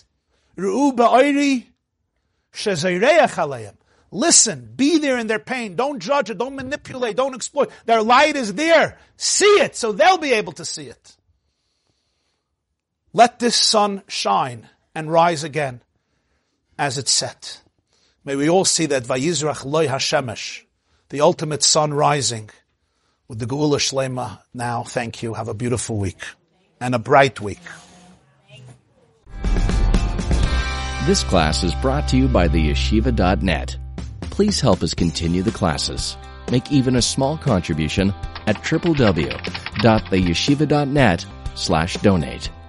Listen, be there in their pain. Don't judge it, don't manipulate, don't exploit. Their light is there. See it, so they'll be able to see it. Let this sun shine and rise again as it set. May we all see that Vayizrach Loi Hashemesh, the ultimate sun rising with the Geula Shlema now. Thank you. Have a beautiful week and a bright week. This class is brought to you by theyeshiva.net. Please help us continue the classes. Make even a small contribution at www.theyeshiva.net/donate.